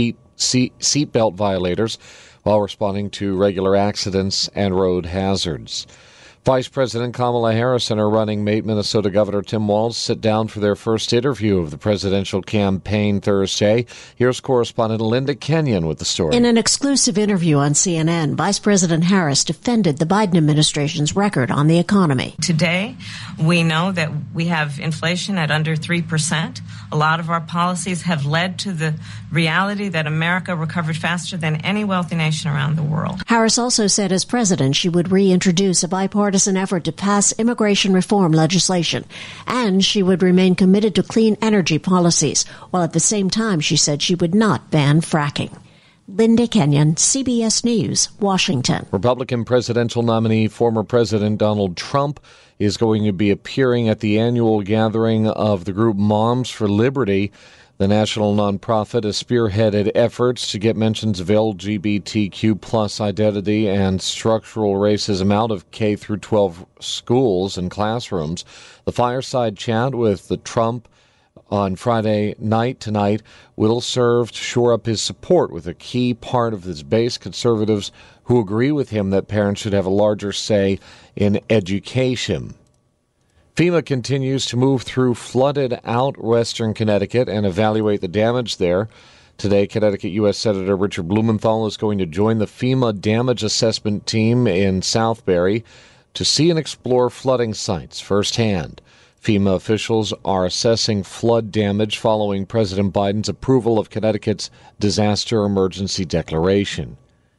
violators while responding to regular accidents and road hazards. Vice President Kamala Harris and her running mate, Minnesota Governor Tim Walz, sit down for their first interview of the presidential campaign Thursday. Here's correspondent Linda Kenyon with the story. In an exclusive interview on CNN, Vice President Harris defended the Biden administration's record on the economy. Today, we know that we have inflation at under 3%. A lot of our policies have led to the reality that America recovered faster than any wealthy nation around the world. Harris also said as president she would reintroduce a bipartisan effort to pass immigration reform legislation, and she would remain committed to clean energy policies, while at the same time she said she would not ban fracking. Linda Kenyon, CBS News, Washington. Republican presidential nominee, former President Donald Trump, is going to be appearing at the annual gathering of the group Moms for Liberty. The national nonprofit has spearheaded efforts to get mentions of LGBTQ plus identity and structural racism out of K through 12 schools and classrooms. The fireside chat with the Trump on Friday night tonight will serve to shore up his support with a key part of his base, conservatives who agree with him that parents should have a larger say in education. FEMA continues to move through flooded out western Connecticut and evaluate the damage there. Today, Connecticut U.S. Senator Richard Blumenthal is going to join the FEMA damage assessment team in Southbury to see and explore flooding sites firsthand. FEMA officials are assessing flood damage following President Biden's approval of Connecticut's disaster emergency declaration.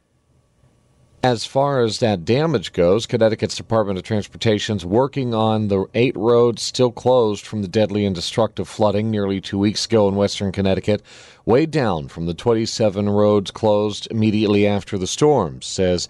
As far as that damage goes, Connecticut's Department of Transportation's working on the 8 roads still closed from the deadly and destructive flooding nearly 2 weeks ago in western Connecticut, way down from the 27 roads closed immediately after the storms, says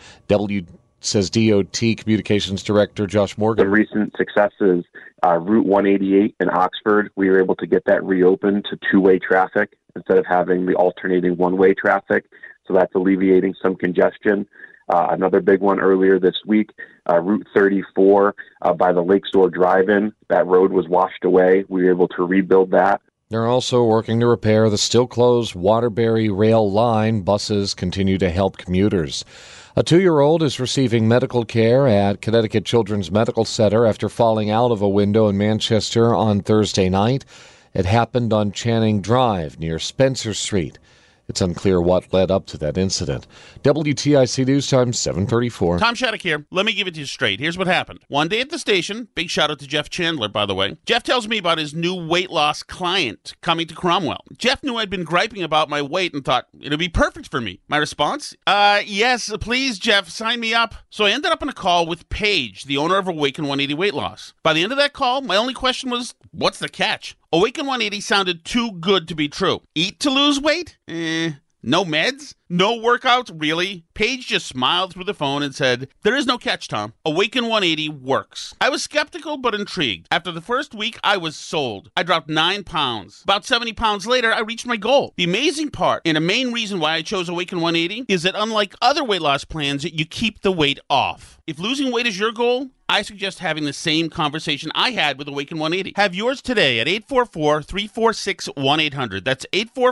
DOT Communications Director Josh Morgan. The recent successes, Route 188 in Oxford, we were able to get that reopened to two-way traffic instead of having the alternating one-way traffic. So that's alleviating some congestion. Another big one earlier this week, Route 34 by the Lakeshore Drive-In. That road was washed away. We were able to rebuild that. They're also working to repair the still closed Waterbury rail line. Buses continue to help commuters. A 2-year-old is receiving medical care at Connecticut Children's Medical Center after falling out of a window in Manchester on Thursday night. It happened on Channing Drive near Spencer Street. It's unclear what led up to that incident. WTIC News Time, 7:34. Tom Shattuck here. Let me give it to you straight. Here's what happened. One day at the station, big shout out to Jeff Chandler, by the way. Jeff tells me about his new weight loss client coming to Cromwell. Jeff knew I'd been griping about my weight and thought it'd be perfect for me. My response? Yes, please, Jeff, sign me up. So I ended up on a call with Paige, the owner of Awaken 180 Weight Loss. By the end of that call, my only question was, what's the catch? Awaken 180 sounded too good to be true. Eat to lose weight? No meds? No workouts? Really? Paige just smiled through the phone and said, there is no catch, Tom. Awaken 180 works. I was skeptical but intrigued. After the first week, I was sold. I dropped 9 pounds. About 70 pounds later, I reached my goal. The amazing part, and a main reason why I chose Awaken 180, is that unlike other weight loss plans, you keep the weight off. If losing weight is your goal, I suggest having the same conversation I had with Awaken 180. Have yours today at 844-346-1800. That's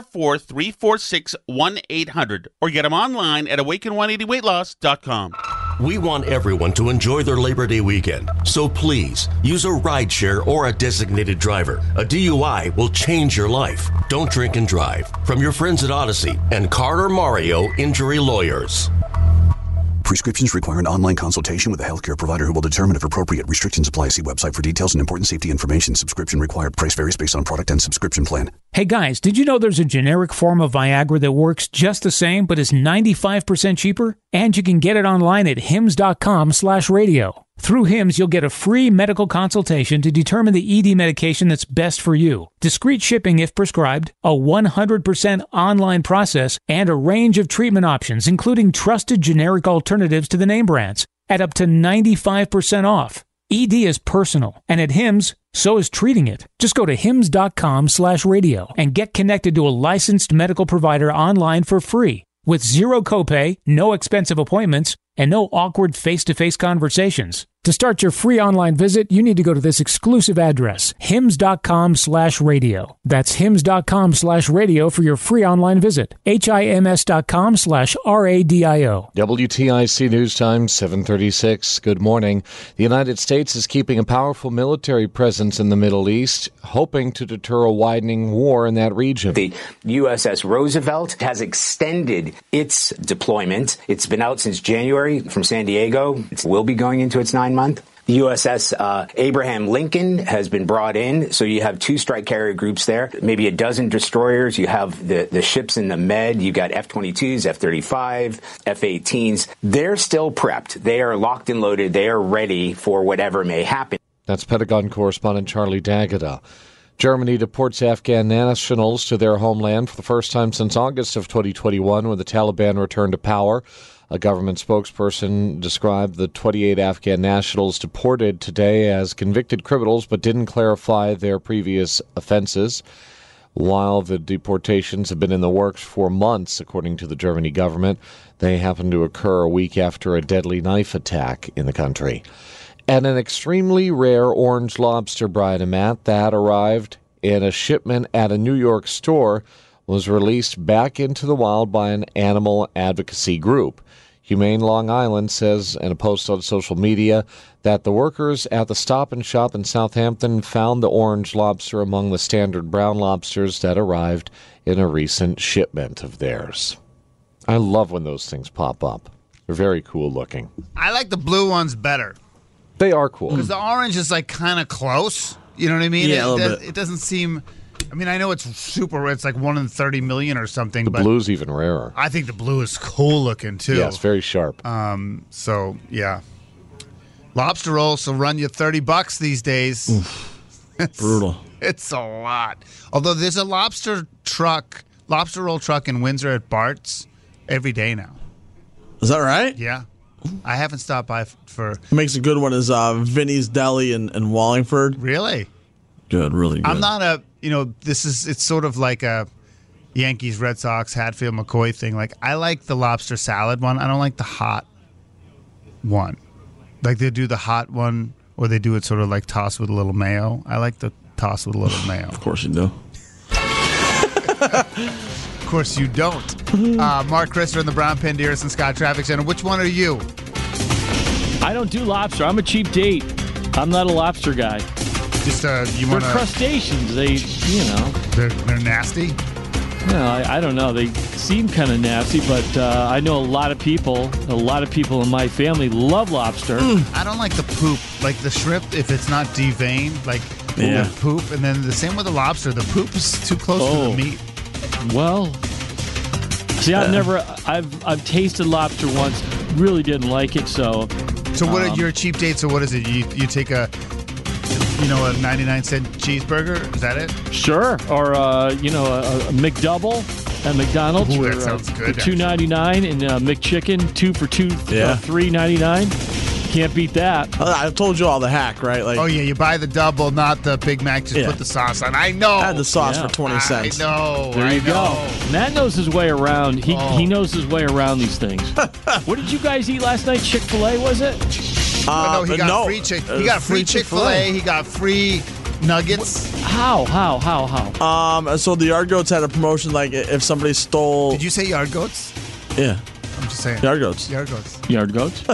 844-346-1800. Or get them online at awaken180weightloss.com. We want everyone to enjoy their Labor Day weekend. So please, use a rideshare or a designated driver. A DUI will change your life. Don't drink and drive. From your friends at Odyssey and Carter Mario Injury Lawyers. Prescriptions require an online consultation with a healthcare provider who will determine if appropriate. Restrictions apply. See website for details and important safety information. Subscription required. Price varies based on product and subscription plan. Hey guys, did you know there's a generic form of Viagra that works just the same but is 95% cheaper? And you can get it online at hims.com/radio. Through HIMS, you'll get a free medical consultation to determine the ED medication that's best for you, discreet shipping if prescribed, a 100% online process, and a range of treatment options, including trusted generic alternatives to the name brands, at up to 95% off. ED is personal, and at HIMS, so is treating it. Just go to hims.com/radio and get connected to a licensed medical provider online for free, with zero copay, no expensive appointments, and no awkward face-to-face conversations. To start your free online visit, you need to go to this exclusive address, hims.com/radio. That's hims.com/radio for your free online visit. hims.com/radio. WTIC News Time, 7:36. Good morning. The United States is keeping a powerful military presence in the Middle East, hoping to deter a widening war in that region. The USS Roosevelt has extended its deployment. It's been out since January from San Diego. It will be going into its 9-month. The USS Abraham Lincoln has been brought in, so you have 2 strike carrier groups there, maybe a dozen destroyers. You have the ships in the Med. You've got F-22s, F-35, F-18s. They're still prepped. They are locked and loaded. They are ready for whatever may happen. That's Pentagon correspondent Charlie D'Agata. Germany deports Afghan nationals to their homeland for the first time since August of 2021 when the Taliban returned to power. A government spokesperson described the 28 Afghan nationals deported today as convicted criminals but didn't clarify their previous offenses. While the deportations have been in the works for months, according to the Germany government, they happened to occur a week after a deadly knife attack in the country. And an extremely rare orange lobster, Brian and Matt, that arrived in a shipment at a New York store was released back into the wild by an animal advocacy group. Humane Long Island says in a post on social media that the workers at the Stop and Shop in Southampton found the orange lobster among the standard brown lobsters that arrived in a recent shipment of theirs. I love when those things pop up. They're very cool looking. I like the blue ones better. They are cool. Because the orange is like kind of close. You know what I mean? Yeah, a little bit. It doesn't seem. I mean, I know it's super rare. It's like 1 in 30 million or something. The but blue's even rarer. I think the blue is cool looking too. Yeah, it's very sharp. So yeah, lobster rolls will run you $30 these days. Brutal. It's a lot. Although there's a lobster roll truck in Windsor at Bart's every day now. Is that right? Yeah. I haven't stopped by for. Makes a good one is Vinny's Deli in Wallingford. Really? Good, really good. I'm not it's sort of like a Yankees, Red Sox, Hatfield, McCoy thing. Like, I like the lobster salad one. I don't like the hot one. Like, they do the hot one, or they do it sort of like tossed with a little mayo. I like the toss with a little mayo. Of course you do. Of course you don't. Mark Christopher in the Brown Penn Dearest and Scott Traffic Center. Which one are you? I don't do lobster. I'm a cheap date. I'm not a lobster guy. Just you They're want crustaceans. They, They're nasty. No, I don't know. They seem kind of nasty, but I know a lot of people in my family love lobster. I don't like the poop. Like the shrimp, if it's not deveined, like the poop. And then the same with the lobster. The poop is too close to the meat. Well, see, I've tasted lobster once. Really didn't like it, so. So what are your cheap dates? So what is it? You take a 99-cent cheeseburger? Is that it? Sure. Or, a McDouble at McDonald's. Ooh, that sounds good. For $2.99 and McChicken, 2 for $2, $3.99. Can't beat that. I told you all the hack, right? Like, oh, yeah, you buy the double, not the Big Mac. Just put the sauce on. I know. I had the sauce for 20 cents. I know. There you go. Matt knows his way around. He knows his way around these things. What did you guys eat last night? Chick-fil-A, was it? No, he got free He got free Chick-fil-A. He got free nuggets. How? So the Yard Goats had a promotion, like if somebody stole. Did you say Yard Goats? Yeah. I'm just saying. Yard Goats. Yard Goats. Yard Goats?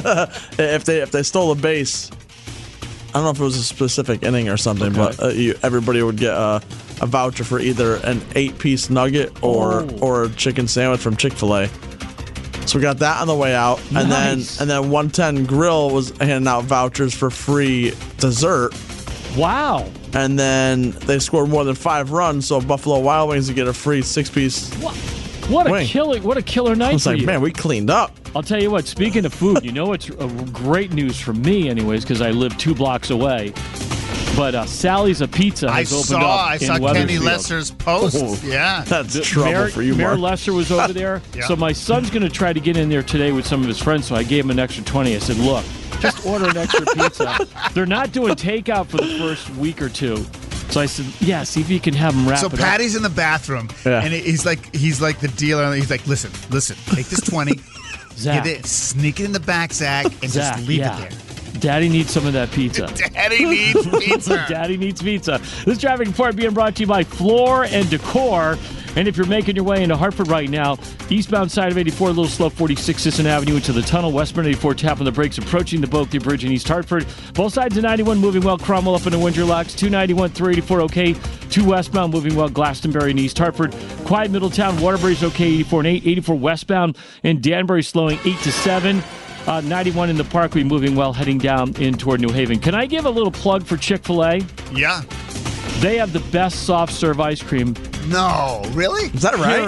If they stole a base, I don't know if it was a specific inning or something, but everybody would get a voucher for either an 8-piece nugget or a chicken sandwich from Chick-fil-A. So we got that on the way out, Nice. and then 110 Grill was handing out vouchers for free dessert. Wow. And then they scored more than 5 runs, so Buffalo Wild Wings would get a free 6-piece. What a killer night It's for like, you. man, we cleaned up. I'll tell you what, speaking of food, it's great news for me anyways, because I live 2 blocks away. But Sally's a Pizza has opened up I in saw Wethersfield. Kenny Lesser's post. Yeah. That's trouble for you, Mayor Mark. Lesser was over there. Yeah. So my son's going to try to get in there today with some of his friends, so I gave him an extra 20. I said, look, just order an extra pizza. They're not doing takeout for the first week or 2. So I said, yeah, see if you can have them wrap it up. So Patty's in the bathroom, and he's like the dealer. He's like, listen, take this 20, Zach. get it, sneak it in the back, Zach, and Zach, just leave yeah. it there. Daddy needs some of that pizza. Daddy needs pizza. Daddy needs pizza. This traffic report being brought to you by Floor and Decor. And if you're making your way into Hartford right now, eastbound side of 84, a little slow, 46 Sisson Avenue into the tunnel. Westbound 84, tapping the brakes, approaching the Boakley Bridge in East Hartford. Both sides of 91 moving well. Cromwell up into Windsor Locks. 291, 384 okay. 2 westbound moving well. Glastonbury in East Hartford. Quiet Middletown. Waterbury's okay. 84 and 8. 84 westbound. And Danbury slowing 8 to 7. 91 in the Parkway moving well, heading down in toward New Haven. Can I give a little plug for Chick-fil-A? Yeah. They have the best soft serve ice cream. No, really? Is that right?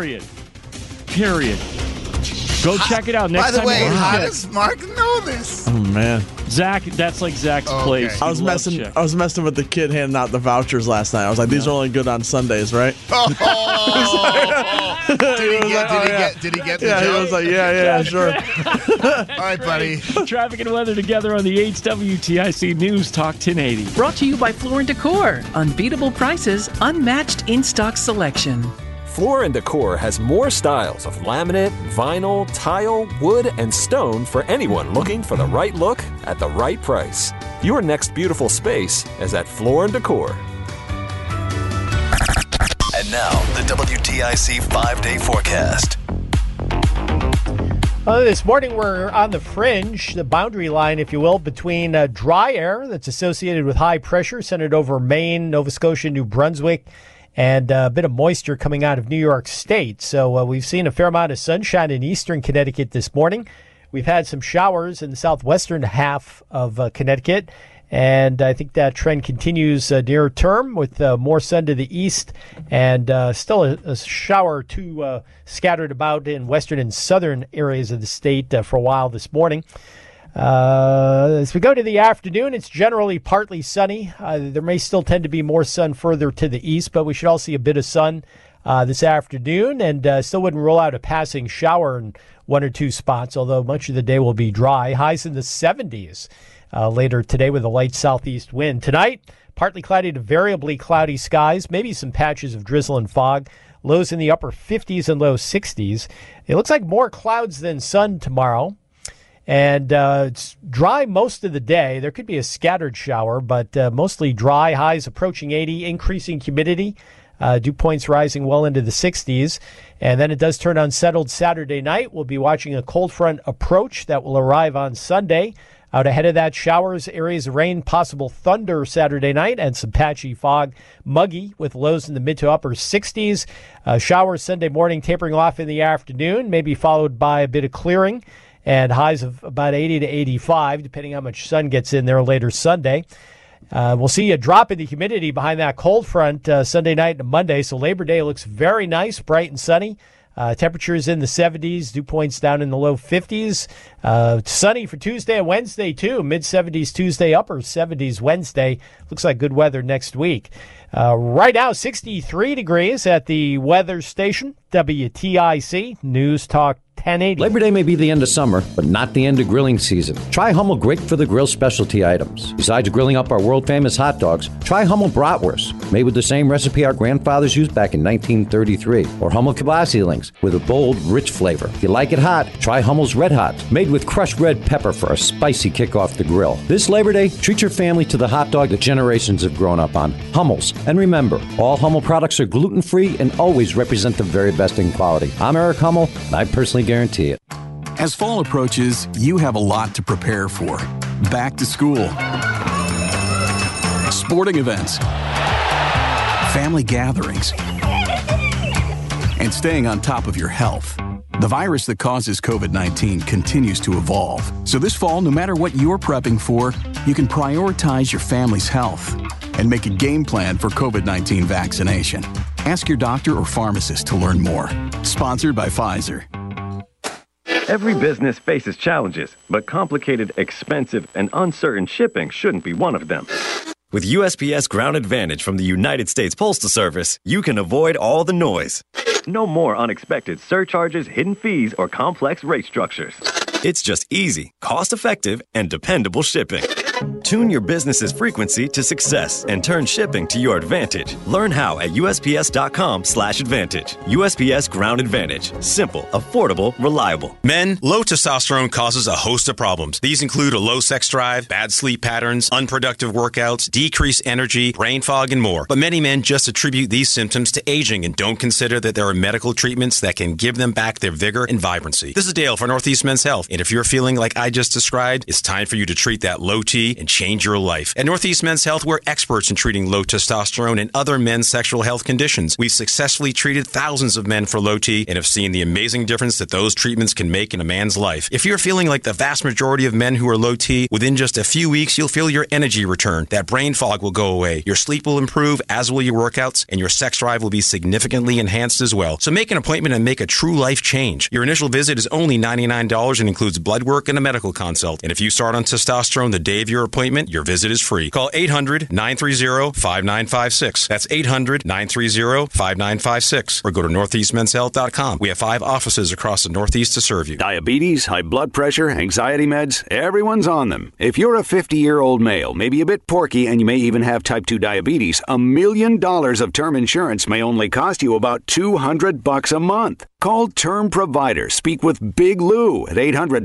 Period. Go check it out next time. By the way, you how go. does Mark know this? Oh man, Zach, that's like Zach's place. I was messing with the kid handing out the vouchers last night. I was like, these are only good on Sundays, right? Did he get the Yeah, joke? he was like, yeah, sure. All right, buddy. Traffic and weather together on the 8's WTIC News Talk 1080. Brought to you by Floor & Decor. Unbeatable prices, unmatched in-stock selection. Floor & Decor has more styles of laminate, vinyl, tile, wood, and stone for anyone looking for the right look at the right price. Your next beautiful space is at Floor & Decor. And now, the WTIC 5-day forecast. This morning we're on the fringe, the boundary line, if you will, between dry air that's associated with high pressure centered over Maine, Nova Scotia, New Brunswick, and a bit of moisture coming out of New York State. So we've seen a fair amount of sunshine in eastern Connecticut this morning. We've had some showers in the southwestern half of Connecticut. And I think that trend continues near term with more sun to the east and still a shower or two scattered about in western and southern areas of the state for a while this morning. As we go to the afternoon, it's generally partly sunny. There may still tend to be more sun further to the east, but we should all see a bit of sun this afternoon, and still wouldn't rule out a passing shower in one or two spots, although much of the day will be dry. Highs in the 70s later today with a light southeast wind. Tonight, partly cloudy to variably cloudy skies, maybe some patches of drizzle and fog. Lows in the upper 50s and low 60s. It looks like more clouds than sun tomorrow. And it's dry most of the day. There could be a scattered shower, but mostly dry. Highs approaching 80, increasing humidity. Dew points rising well into the 60s. And then it does turn unsettled Saturday night. We'll be watching a cold front approach that will arrive on Sunday. Out ahead of that, showers, areas of rain, possible thunder Saturday night, and some patchy fog. Muggy with lows in the mid to upper 60s. Showers Sunday morning, tapering off in the afternoon, maybe followed by a bit of clearing. And highs of about 80 to 85, depending how much sun gets in there later Sunday. We'll see a drop in the humidity behind that cold front Sunday night and Monday. So Labor Day looks very nice, bright and sunny. Temperatures in the 70s, dew points down in the low 50s. Sunny for Tuesday and Wednesday, too. Mid-70s Tuesday, upper 70s Wednesday. Looks like good weather next week. Right now, 63 degrees at the weather station, WTIC News Talk 1080. Labor Day may be the end of summer, but not the end of grilling season. Try Hummel Great for the Grill specialty items. Besides grilling up our world-famous hot dogs, try Hummel Bratwurst, made with the same recipe our grandfathers used back in 1933. Or Hummel Kibasi Links, with a bold, rich flavor. If you like it hot, try Hummel's Red Hot, made with crushed red pepper for a spicy kick off the grill. This Labor Day, treat your family to the hot dog that generations have grown up on. Hummel's. And remember, all Hummel products are gluten-free and always represent the very best in quality. I'm Eric Hummel, and I personally guarantee it. As fall approaches, you have a lot to prepare for. Back to school, sporting events, family gatherings, and staying on top of your health. The virus that causes COVID-19 continues to evolve. So this fall, no matter what you're prepping for, you can prioritize your family's health and make a game plan for COVID-19 vaccination. Ask your doctor or pharmacist to learn more. Sponsored by Pfizer. Every business faces challenges, but complicated, expensive, and uncertain shipping shouldn't be one of them. With USPS Ground Advantage from the United States Postal Service, you can avoid all the noise. No more unexpected surcharges, hidden fees, or complex rate structures. It's just easy, cost-effective, and dependable shipping. Tune your business's frequency to success and turn shipping to your advantage. Learn how at USPS.com/advantage. USPS Ground Advantage. Simple, affordable, reliable. Men, low testosterone causes a host of problems. These include a low sex drive, bad sleep patterns, unproductive workouts, decreased energy, brain fog, and more. But many men just attribute these symptoms to aging and don't consider that there are medical treatments that can give them back their vigor and vibrancy. This is Dale for Northeast Men's Health. And if you're feeling like I just described, it's time for you to treat that low T and change your life. At Northeast Men's Health, we're experts in treating low testosterone and other men's sexual health conditions. We've successfully treated thousands of men for low T and have seen the amazing difference that those treatments can make in a man's life. If you're feeling like the vast majority of men who are low T, within just a few weeks, you'll feel your energy return. That brain fog will go away. Your sleep will improve, as will your workouts, and your sex drive will be significantly enhanced as well. So make an appointment and make a true life change. Your initial visit is only $99 and includes blood work and a medical consult. And if you start on testosterone the day of your appointment, your visit is free. Call 800-930-5956. That's 800-930-5956. Or go to northeastmenshealth.com. We have 5 offices across the Northeast to serve you. Diabetes, high blood pressure, anxiety meds, everyone's on them. If you're a 50-year-old male, maybe a bit porky, and you may even have type 2 diabetes, $1 million of term insurance may only cost you about $200 a month. Call Term Provider. Speak with Big Lou at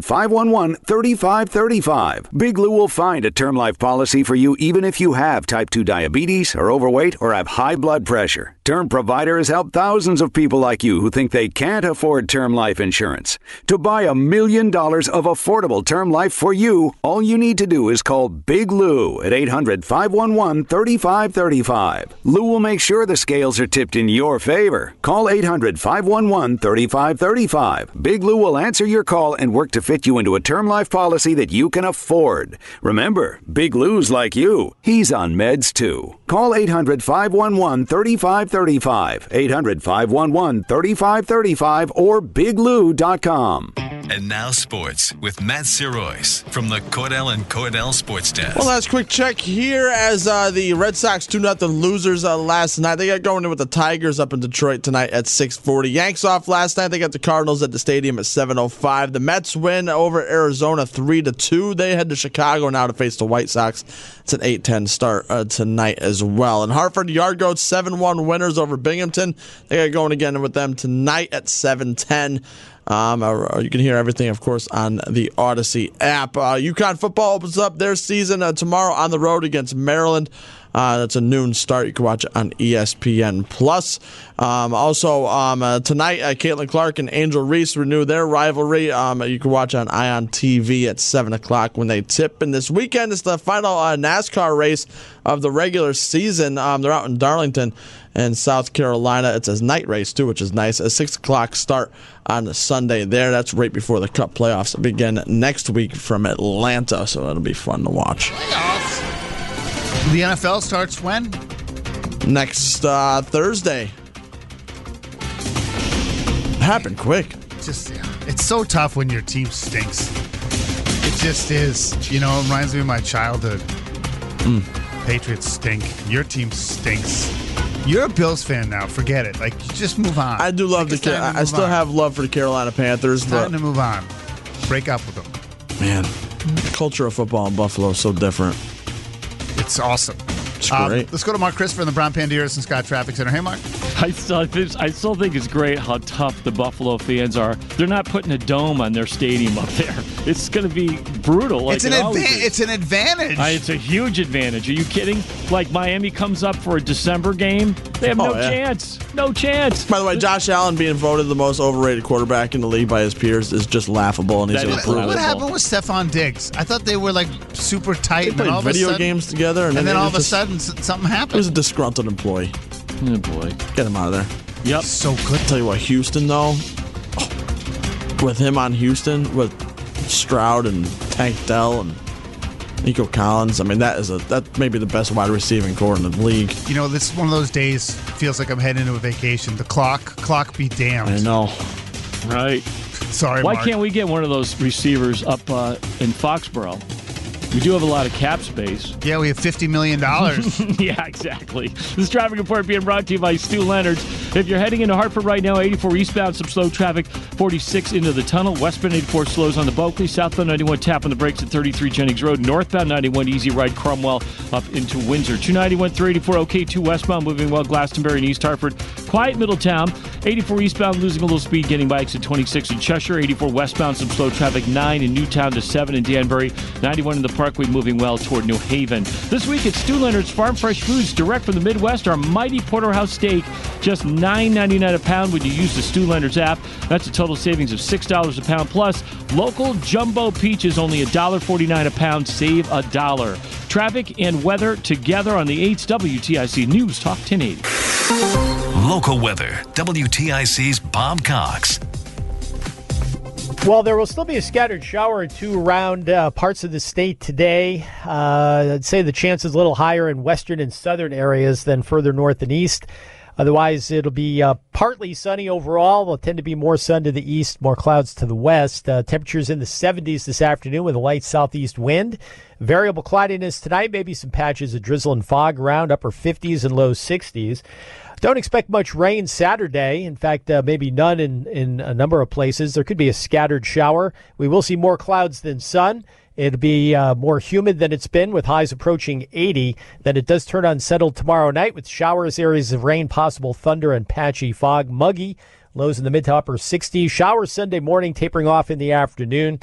800-511-3535. Big Lou will find a term life policy for you even if you have type 2 diabetes, are overweight, or have high blood pressure. Term Provider has helped thousands of people like you who think they can't afford term life insurance. To buy $1 million of affordable term life for you, all you need to do is call Big Lou at 800-511-3535. Lou will make sure the scales are tipped in your favor. Call 800-511-3535. Big Lou will answer your call and work to fit you into a term life policy that you can afford. Remember, Big Lou's like you. He's on meds too. Call 800-511-3535. 800-511-3535 or biglou.com. And now sports with Matt Sirois from the Cordell and Cordell Sports Desk. Well, last quick check here as the Red Sox 2-0 losers last night. They got going in with the Tigers up in Detroit tonight at 6:40. Yanks off last night. They got the Cardinals at the stadium at 7:05. The Mets win over Arizona 3-2. They head to Chicago now to face the White Sox. It's an 8:10 start tonight as well. And Hartford Yard Goats 7-1 winners over Binghamton. They got going again with them tonight at 7:10. You can hear everything, of course, on the Odyssey app. UConn football opens up their season tomorrow on the road against Maryland. That's a noon start. You can watch it on ESPN+. Tonight, Caitlin Clark and Angel Reese renew their rivalry. You can watch on Ion TV at 7 o'clock when they tip. And this weekend is the final NASCAR race of the regular season. They're out in Darlington in South Carolina. It's a night race, too, which is nice. A 6 o'clock start on Sunday there. That's right before the Cup playoffs begin next week from Atlanta, so it'll be fun to watch. Playoffs? The NFL starts when? Next Thursday. Happened quick. It's so tough when your team stinks. It just is. It reminds me of my childhood. Patriots stink. Your team stinks. You're a Bills fan now. Forget it. Just move on. I do love I still have love for the Carolina Panthers. It's time to move on. Break up with them. Man, the culture of football in Buffalo is so different. It's awesome. It's great. Let's go to Mark Christopher in the Brown Panderas and Scott Traffic Center. Hey, Mark. I still think it's great how tough the Buffalo fans are. They're not putting a dome on their stadium up there. It's going to be brutal. It's an advantage. It's a huge advantage. Are you kidding? Like Miami comes up for a December game, they have no chance. No chance. By the way, Josh Allen being voted the most overrated quarterback in the league by his peers is just laughable, and he's going to prove it. What happened with Stephon Diggs? I thought they were super tight. They played video games together, and then all of a sudden something happened. He was a disgruntled employee. Oh, boy. Get him out of there. Yep. So good. I'll tell you what, Houston, though, with him on Houston, with Stroud and Tank Dell and Nico Collins, that may be the best wide receiving core in the league. This is one of those days, feels like I'm heading into a vacation. The clock be damned. I know. Right. Sorry, Why Mark. can't we get one of those receivers up in Foxborough? We do have a lot of cap space. Yeah, we have $50 million. Yeah, exactly. This traffic report being brought to you by Stu Leonard's. If you're heading into Hartford right now, 84 eastbound, some slow traffic, 46 into the tunnel. Westbound 84 slows on the Bulkley. Southbound 91 tapping the brakes at 33 Jennings Road. Northbound 91 easy ride Cromwell up into Windsor. 291 384 OK2 westbound moving well Glastonbury and East Hartford. Quiet Middletown. 84 eastbound losing a little speed getting by exit 26 in Cheshire. 84 westbound some slow traffic 9 in Newtown to 7 in Danbury. 91 in the Parkway moving well toward New Haven. This week at Stu Leonard's Farm Fresh Foods direct from the Midwest. Our mighty porterhouse steak just $9.99 a pound when you use the Stu Leonard's app. That's a total savings of $6 a pound plus. Local jumbo peaches only $1.49 a pound. Save $1. Traffic and weather together on the 8's WTIC News Talk 1080. Local weather. WTIC's Bob Cox. Well, there will still be a scattered shower or two around parts of the state today. I'd say the chance is a little higher in western and southern areas than further north and east. Otherwise, it'll be partly sunny overall. There'll tend to be more sun to the east, more clouds to the west. Temperatures in the 70s this afternoon with a light southeast wind. Variable cloudiness tonight, maybe some patches of drizzle and fog around, upper 50s and low 60s. Don't expect much rain Saturday. In fact, maybe none in a number of places. There could be a scattered shower. We will see more clouds than sun. It'll be more humid than it's been with highs approaching 80. Then it does turn unsettled tomorrow night with showers, areas of rain, possible thunder, and patchy fog. Muggy, lows in the mid to upper 60s. Showers Sunday morning, tapering off in the afternoon.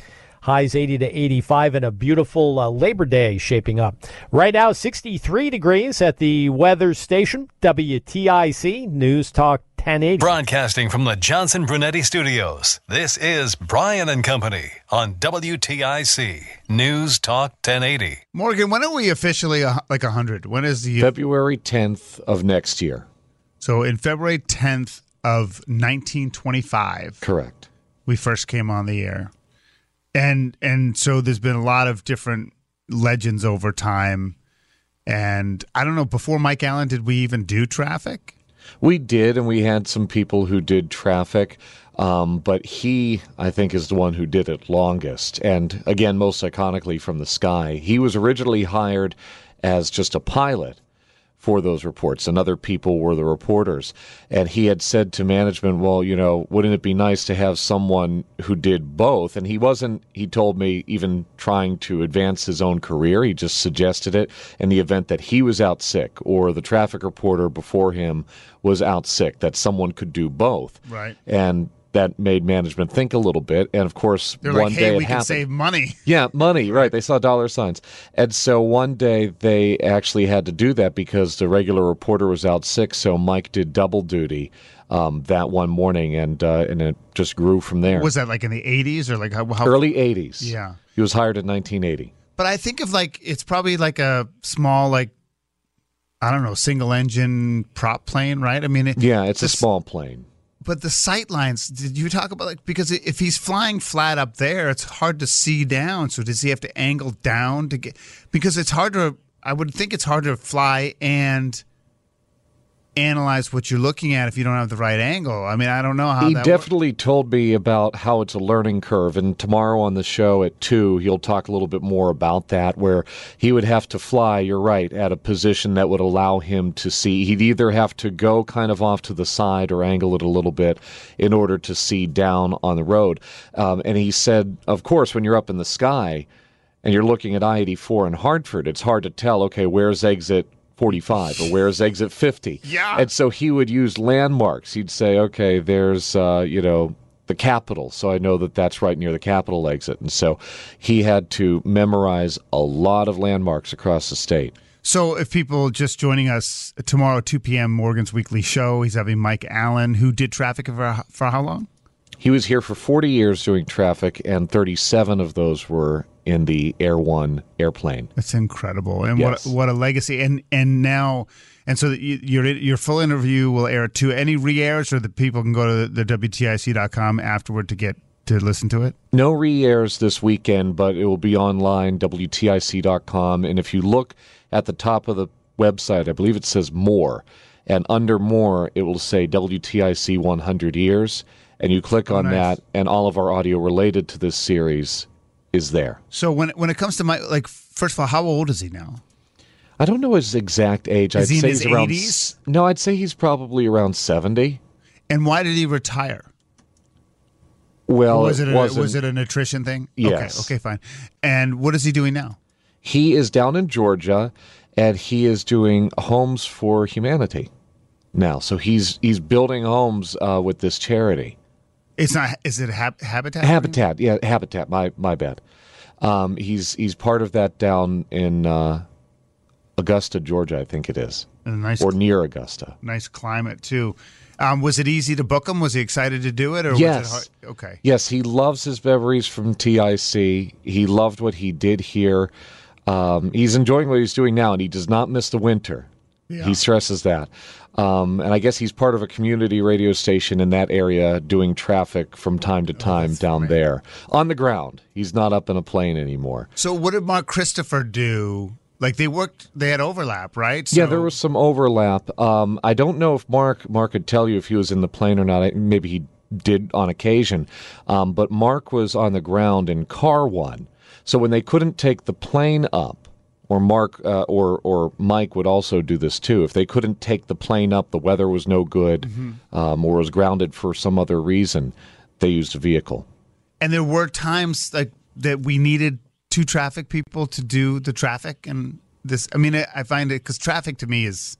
Highs 80 to 85, and a beautiful Labor Day shaping up. Right now, 63 degrees at the weather station, WTIC News Talk 1080. Broadcasting from the Johnson Brunetti Studios, this is Brian and Company on WTIC News Talk 1080. Morgan, when are we officially like 100? When is the February 10th of next year? So in February 10th of 1925. Correct. We first came on the air. And so there's been a lot of different legends over time. And I don't know, before Mike Allen, did we even do traffic? We did, and we had some people who did traffic, but he, I think, is the one who did it longest. And again, most iconically from the sky. He was originally hired as just a pilot for those reports, and other people were the reporters. And he had said to management, well, wouldn't it be nice to have someone who did both? And he wasn't, he told me, even trying to advance his own career. He just suggested it in the event that he was out sick or the traffic reporter before him was out sick, that someone could do both. Right. And that made management think a little bit. And of course, they're one like, day hey, it we happened. can save money. Yeah, money, right. They saw dollar signs. And so one day they actually had to do that because the regular reporter was out sick. So Mike did double duty that one morning, and it just grew from there. Was that like in the 80s or like how early 80s? Yeah. He was hired in 1980. But I think of it's probably like a small, I don't know, single engine prop plane, right? I mean, it's a small plane. But the sight lines, did you talk about because if he's flying flat up there, it's hard to see down. So does he have to angle down to get? Because it's hard to. I would think it's hard to fly and analyze what you're looking at if you don't have the right angle. I mean, I don't know how He that definitely told me about how it's a learning curve, and tomorrow on the show at 2, he'll talk a little bit more about that, where he would have to fly, you're right, at a position that would allow him to see. He'd either have to go kind of off to the side or angle it a little bit in order to see down on the road. And he said, of course, when you're up in the sky and you're looking at I-84 in Hartford, it's hard to tell, okay, where's exit 45 or where's exit 50? Yeah. And so he would use landmarks. He'd say, okay, there's, the Capitol. So I know that that's right near the Capitol exit. And so he had to memorize a lot of landmarks across the state. So if people just joining us tomorrow, 2 p.m., Morgan's Weekly Show, he's having Mike Allen, who did traffic for how long? He was here for 40 years doing traffic, and 37 of those were in the Air One airplane. That's incredible, and yes. what a legacy! And so your full interview will air at 2. Any re-airs, or the people can go to the WTIC.com afterward to listen to it? No re-airs this weekend, but it will be online, WTIC.com. And if you look at the top of the website, I believe it says More, and under More it will say WTIC 100 Years, and you click on that, and all of our audio related to this series is there. So when it comes to first of all, how old is he now? I don't know his exact age. Is he in his he's around 80s? No, I'd say he's probably around 70. And why did he retire? Well, was it an attrition thing? Yes. Okay, fine. And what is he doing now? He is down in Georgia, and he is doing Homes for Humanity now. So he's building homes with this charity. It's not. Is it Habitat? Habitat, yeah, Habitat. My bad. He's part of that down in Augusta, Georgia, I think it is, or near Augusta. Nice climate too. Was it easy to book him? Was he excited to do it, or yes. was it hard? Okay. Yes, he loves his memories from TIC. He loved what he did here. He's enjoying what he's doing now, and he does not miss the winter. Yeah. He stresses that. And I guess he's part of a community radio station in that area doing traffic from time to time down there on the ground. He's not up in a plane anymore. So what did Mark Christopher do? Like they had overlap, right? Yeah, there was some overlap. I don't know if Mark could tell you if he was in the plane or not. Maybe he did on occasion. But Mark was on the ground in Car One. So when they couldn't take the plane up, or Mark or Mike would also do this too. If they couldn't take the plane up, the weather was no good, or was grounded for some other reason, they used a vehicle. And there were times that we needed 2 traffic people to do the traffic. And this, I mean, I find it because traffic to me is,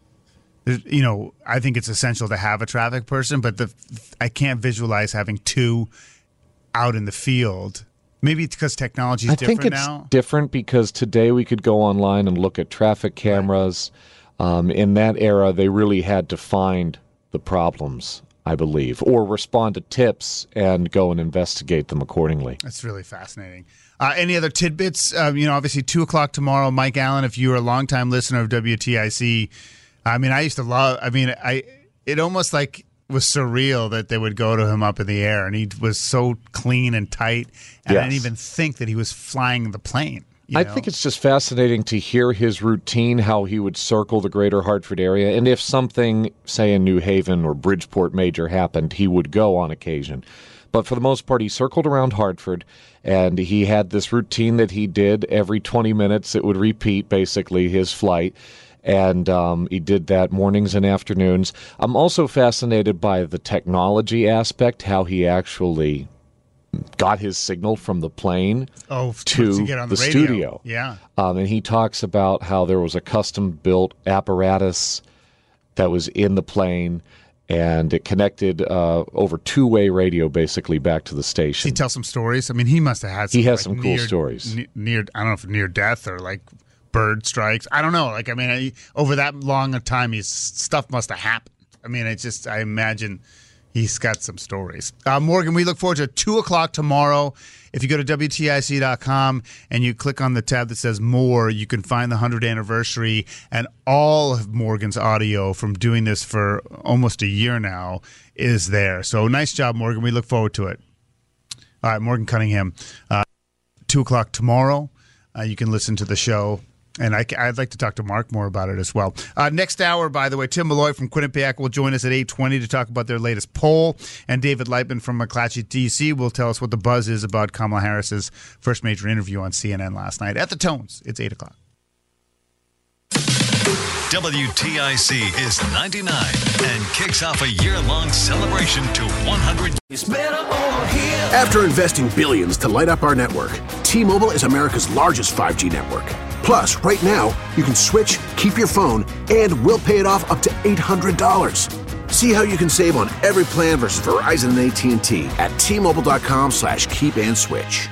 I think it's essential to have a traffic person, but I can't visualize having 2 out in the field Maybe it's because technology is different now. I think it's different because today we could go online and look at traffic cameras. Right. In that era, they really had to find the problems, I believe, or respond to tips and go and investigate them accordingly. That's really fascinating. Any other tidbits? Obviously 2 o'clock tomorrow. Mike Allen, if you're a longtime listener of WTIC, I used to love. It almost like was surreal that they would go to him up in the air, and he was so clean and tight, and I didn't even think that he was flying the plane. I think it's just fascinating to hear his routine, how he would circle the greater Hartford area, and if something, say in New Haven or Bridgeport major happened, he would go on occasion. But for the most part, he circled around Hartford, and he had this routine that he did every 20 minutes. It would repeat, basically, his flight. And he did that mornings and afternoons. I'm also fascinated by the technology aspect, how he actually got his signal from the plane to get on the studio. Yeah. And he talks about how there was a custom-built apparatus that was in the plane, and it connected over two-way radio, basically, back to the station. Does he tell some stories? I mean, he must have had some, he has some cool stories. I don't know if near death or like bird strikes. I don't know. Over that long a time, stuff must have happened. I imagine he's got some stories. Morgan, we look forward to 2 o'clock tomorrow. If you go to WTIC.com and you click on the tab that says More, you can find the 100th anniversary and all of Morgan's audio from doing this for almost a year now is there. So nice job, Morgan. We look forward to it. All right, Morgan Cunningham, 2 o'clock tomorrow. You can listen to the show. And I'd like to talk to Mark more about it as well. Next hour, by the way, Tim Malloy from Quinnipiac will join us at 8:20 to talk about their latest poll. And David Lightman from McClatchy, D.C. will tell us what the buzz is about Kamala Harris's first major interview on CNN last night. At the Tones, it's 8 o'clock. WTIC is 99 and kicks off a year-long celebration to 100. After investing billions to light up our network, T-Mobile is America's largest 5G network. Plus, right now, you can switch, keep your phone, and we'll pay it off up to $800. See how you can save on every plan versus Verizon and AT&T at T-Mobile.com/keep-and-switch.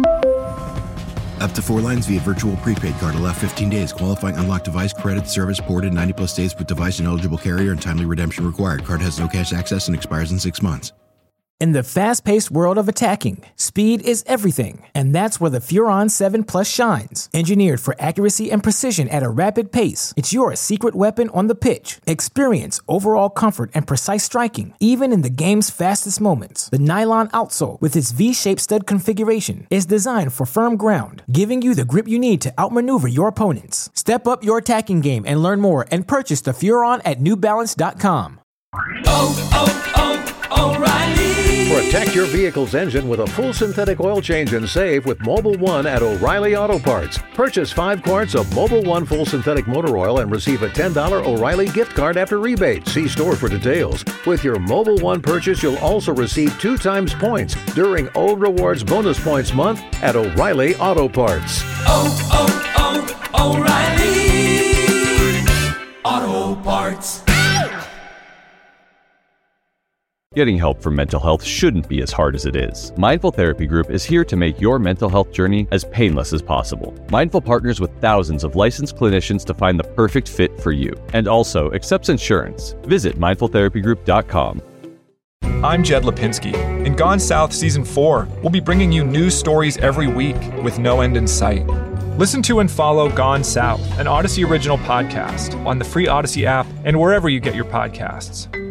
Up to 4 lines via virtual prepaid card. Allow 15 days. Qualifying unlocked device credit service ported 90-plus days with device and eligible carrier and timely redemption required. Card has no cash access and expires in 6 months. In the fast-paced world of attacking, speed is everything, and that's where the Furon 7 Plus shines. Engineered for accuracy and precision at a rapid pace, it's your secret weapon on the pitch. Experience overall comfort and precise striking, even in the game's fastest moments. The nylon outsole, with its V-shaped stud configuration, is designed for firm ground, giving you the grip you need to outmaneuver your opponents. Step up your attacking game and learn more and purchase the Furon at NewBalance.com. O'Reilly. Protect your vehicle's engine with a full synthetic oil change and save with Mobil 1 at O'Reilly Auto Parts. Purchase 5 quarts of Mobil 1 full synthetic motor oil and receive a $10 O'Reilly gift card after rebate. See store for details. With your Mobil 1 purchase, you'll also receive 2 times points during O Rewards Bonus Points Month at O'Reilly Auto Parts. O'Reilly Auto Parts. Getting help for mental health shouldn't be as hard as it is. Mindful Therapy Group is here to make your mental health journey as painless as possible. Mindful partners with thousands of licensed clinicians to find the perfect fit for you, and also accepts insurance. Visit mindfultherapygroup.com. I'm Jed Lipinski. In Gone South Season 4, we'll be bringing you new stories every week with no end in sight. Listen to and follow Gone South, an Odyssey original podcast, on the free Odyssey app and wherever you get your podcasts.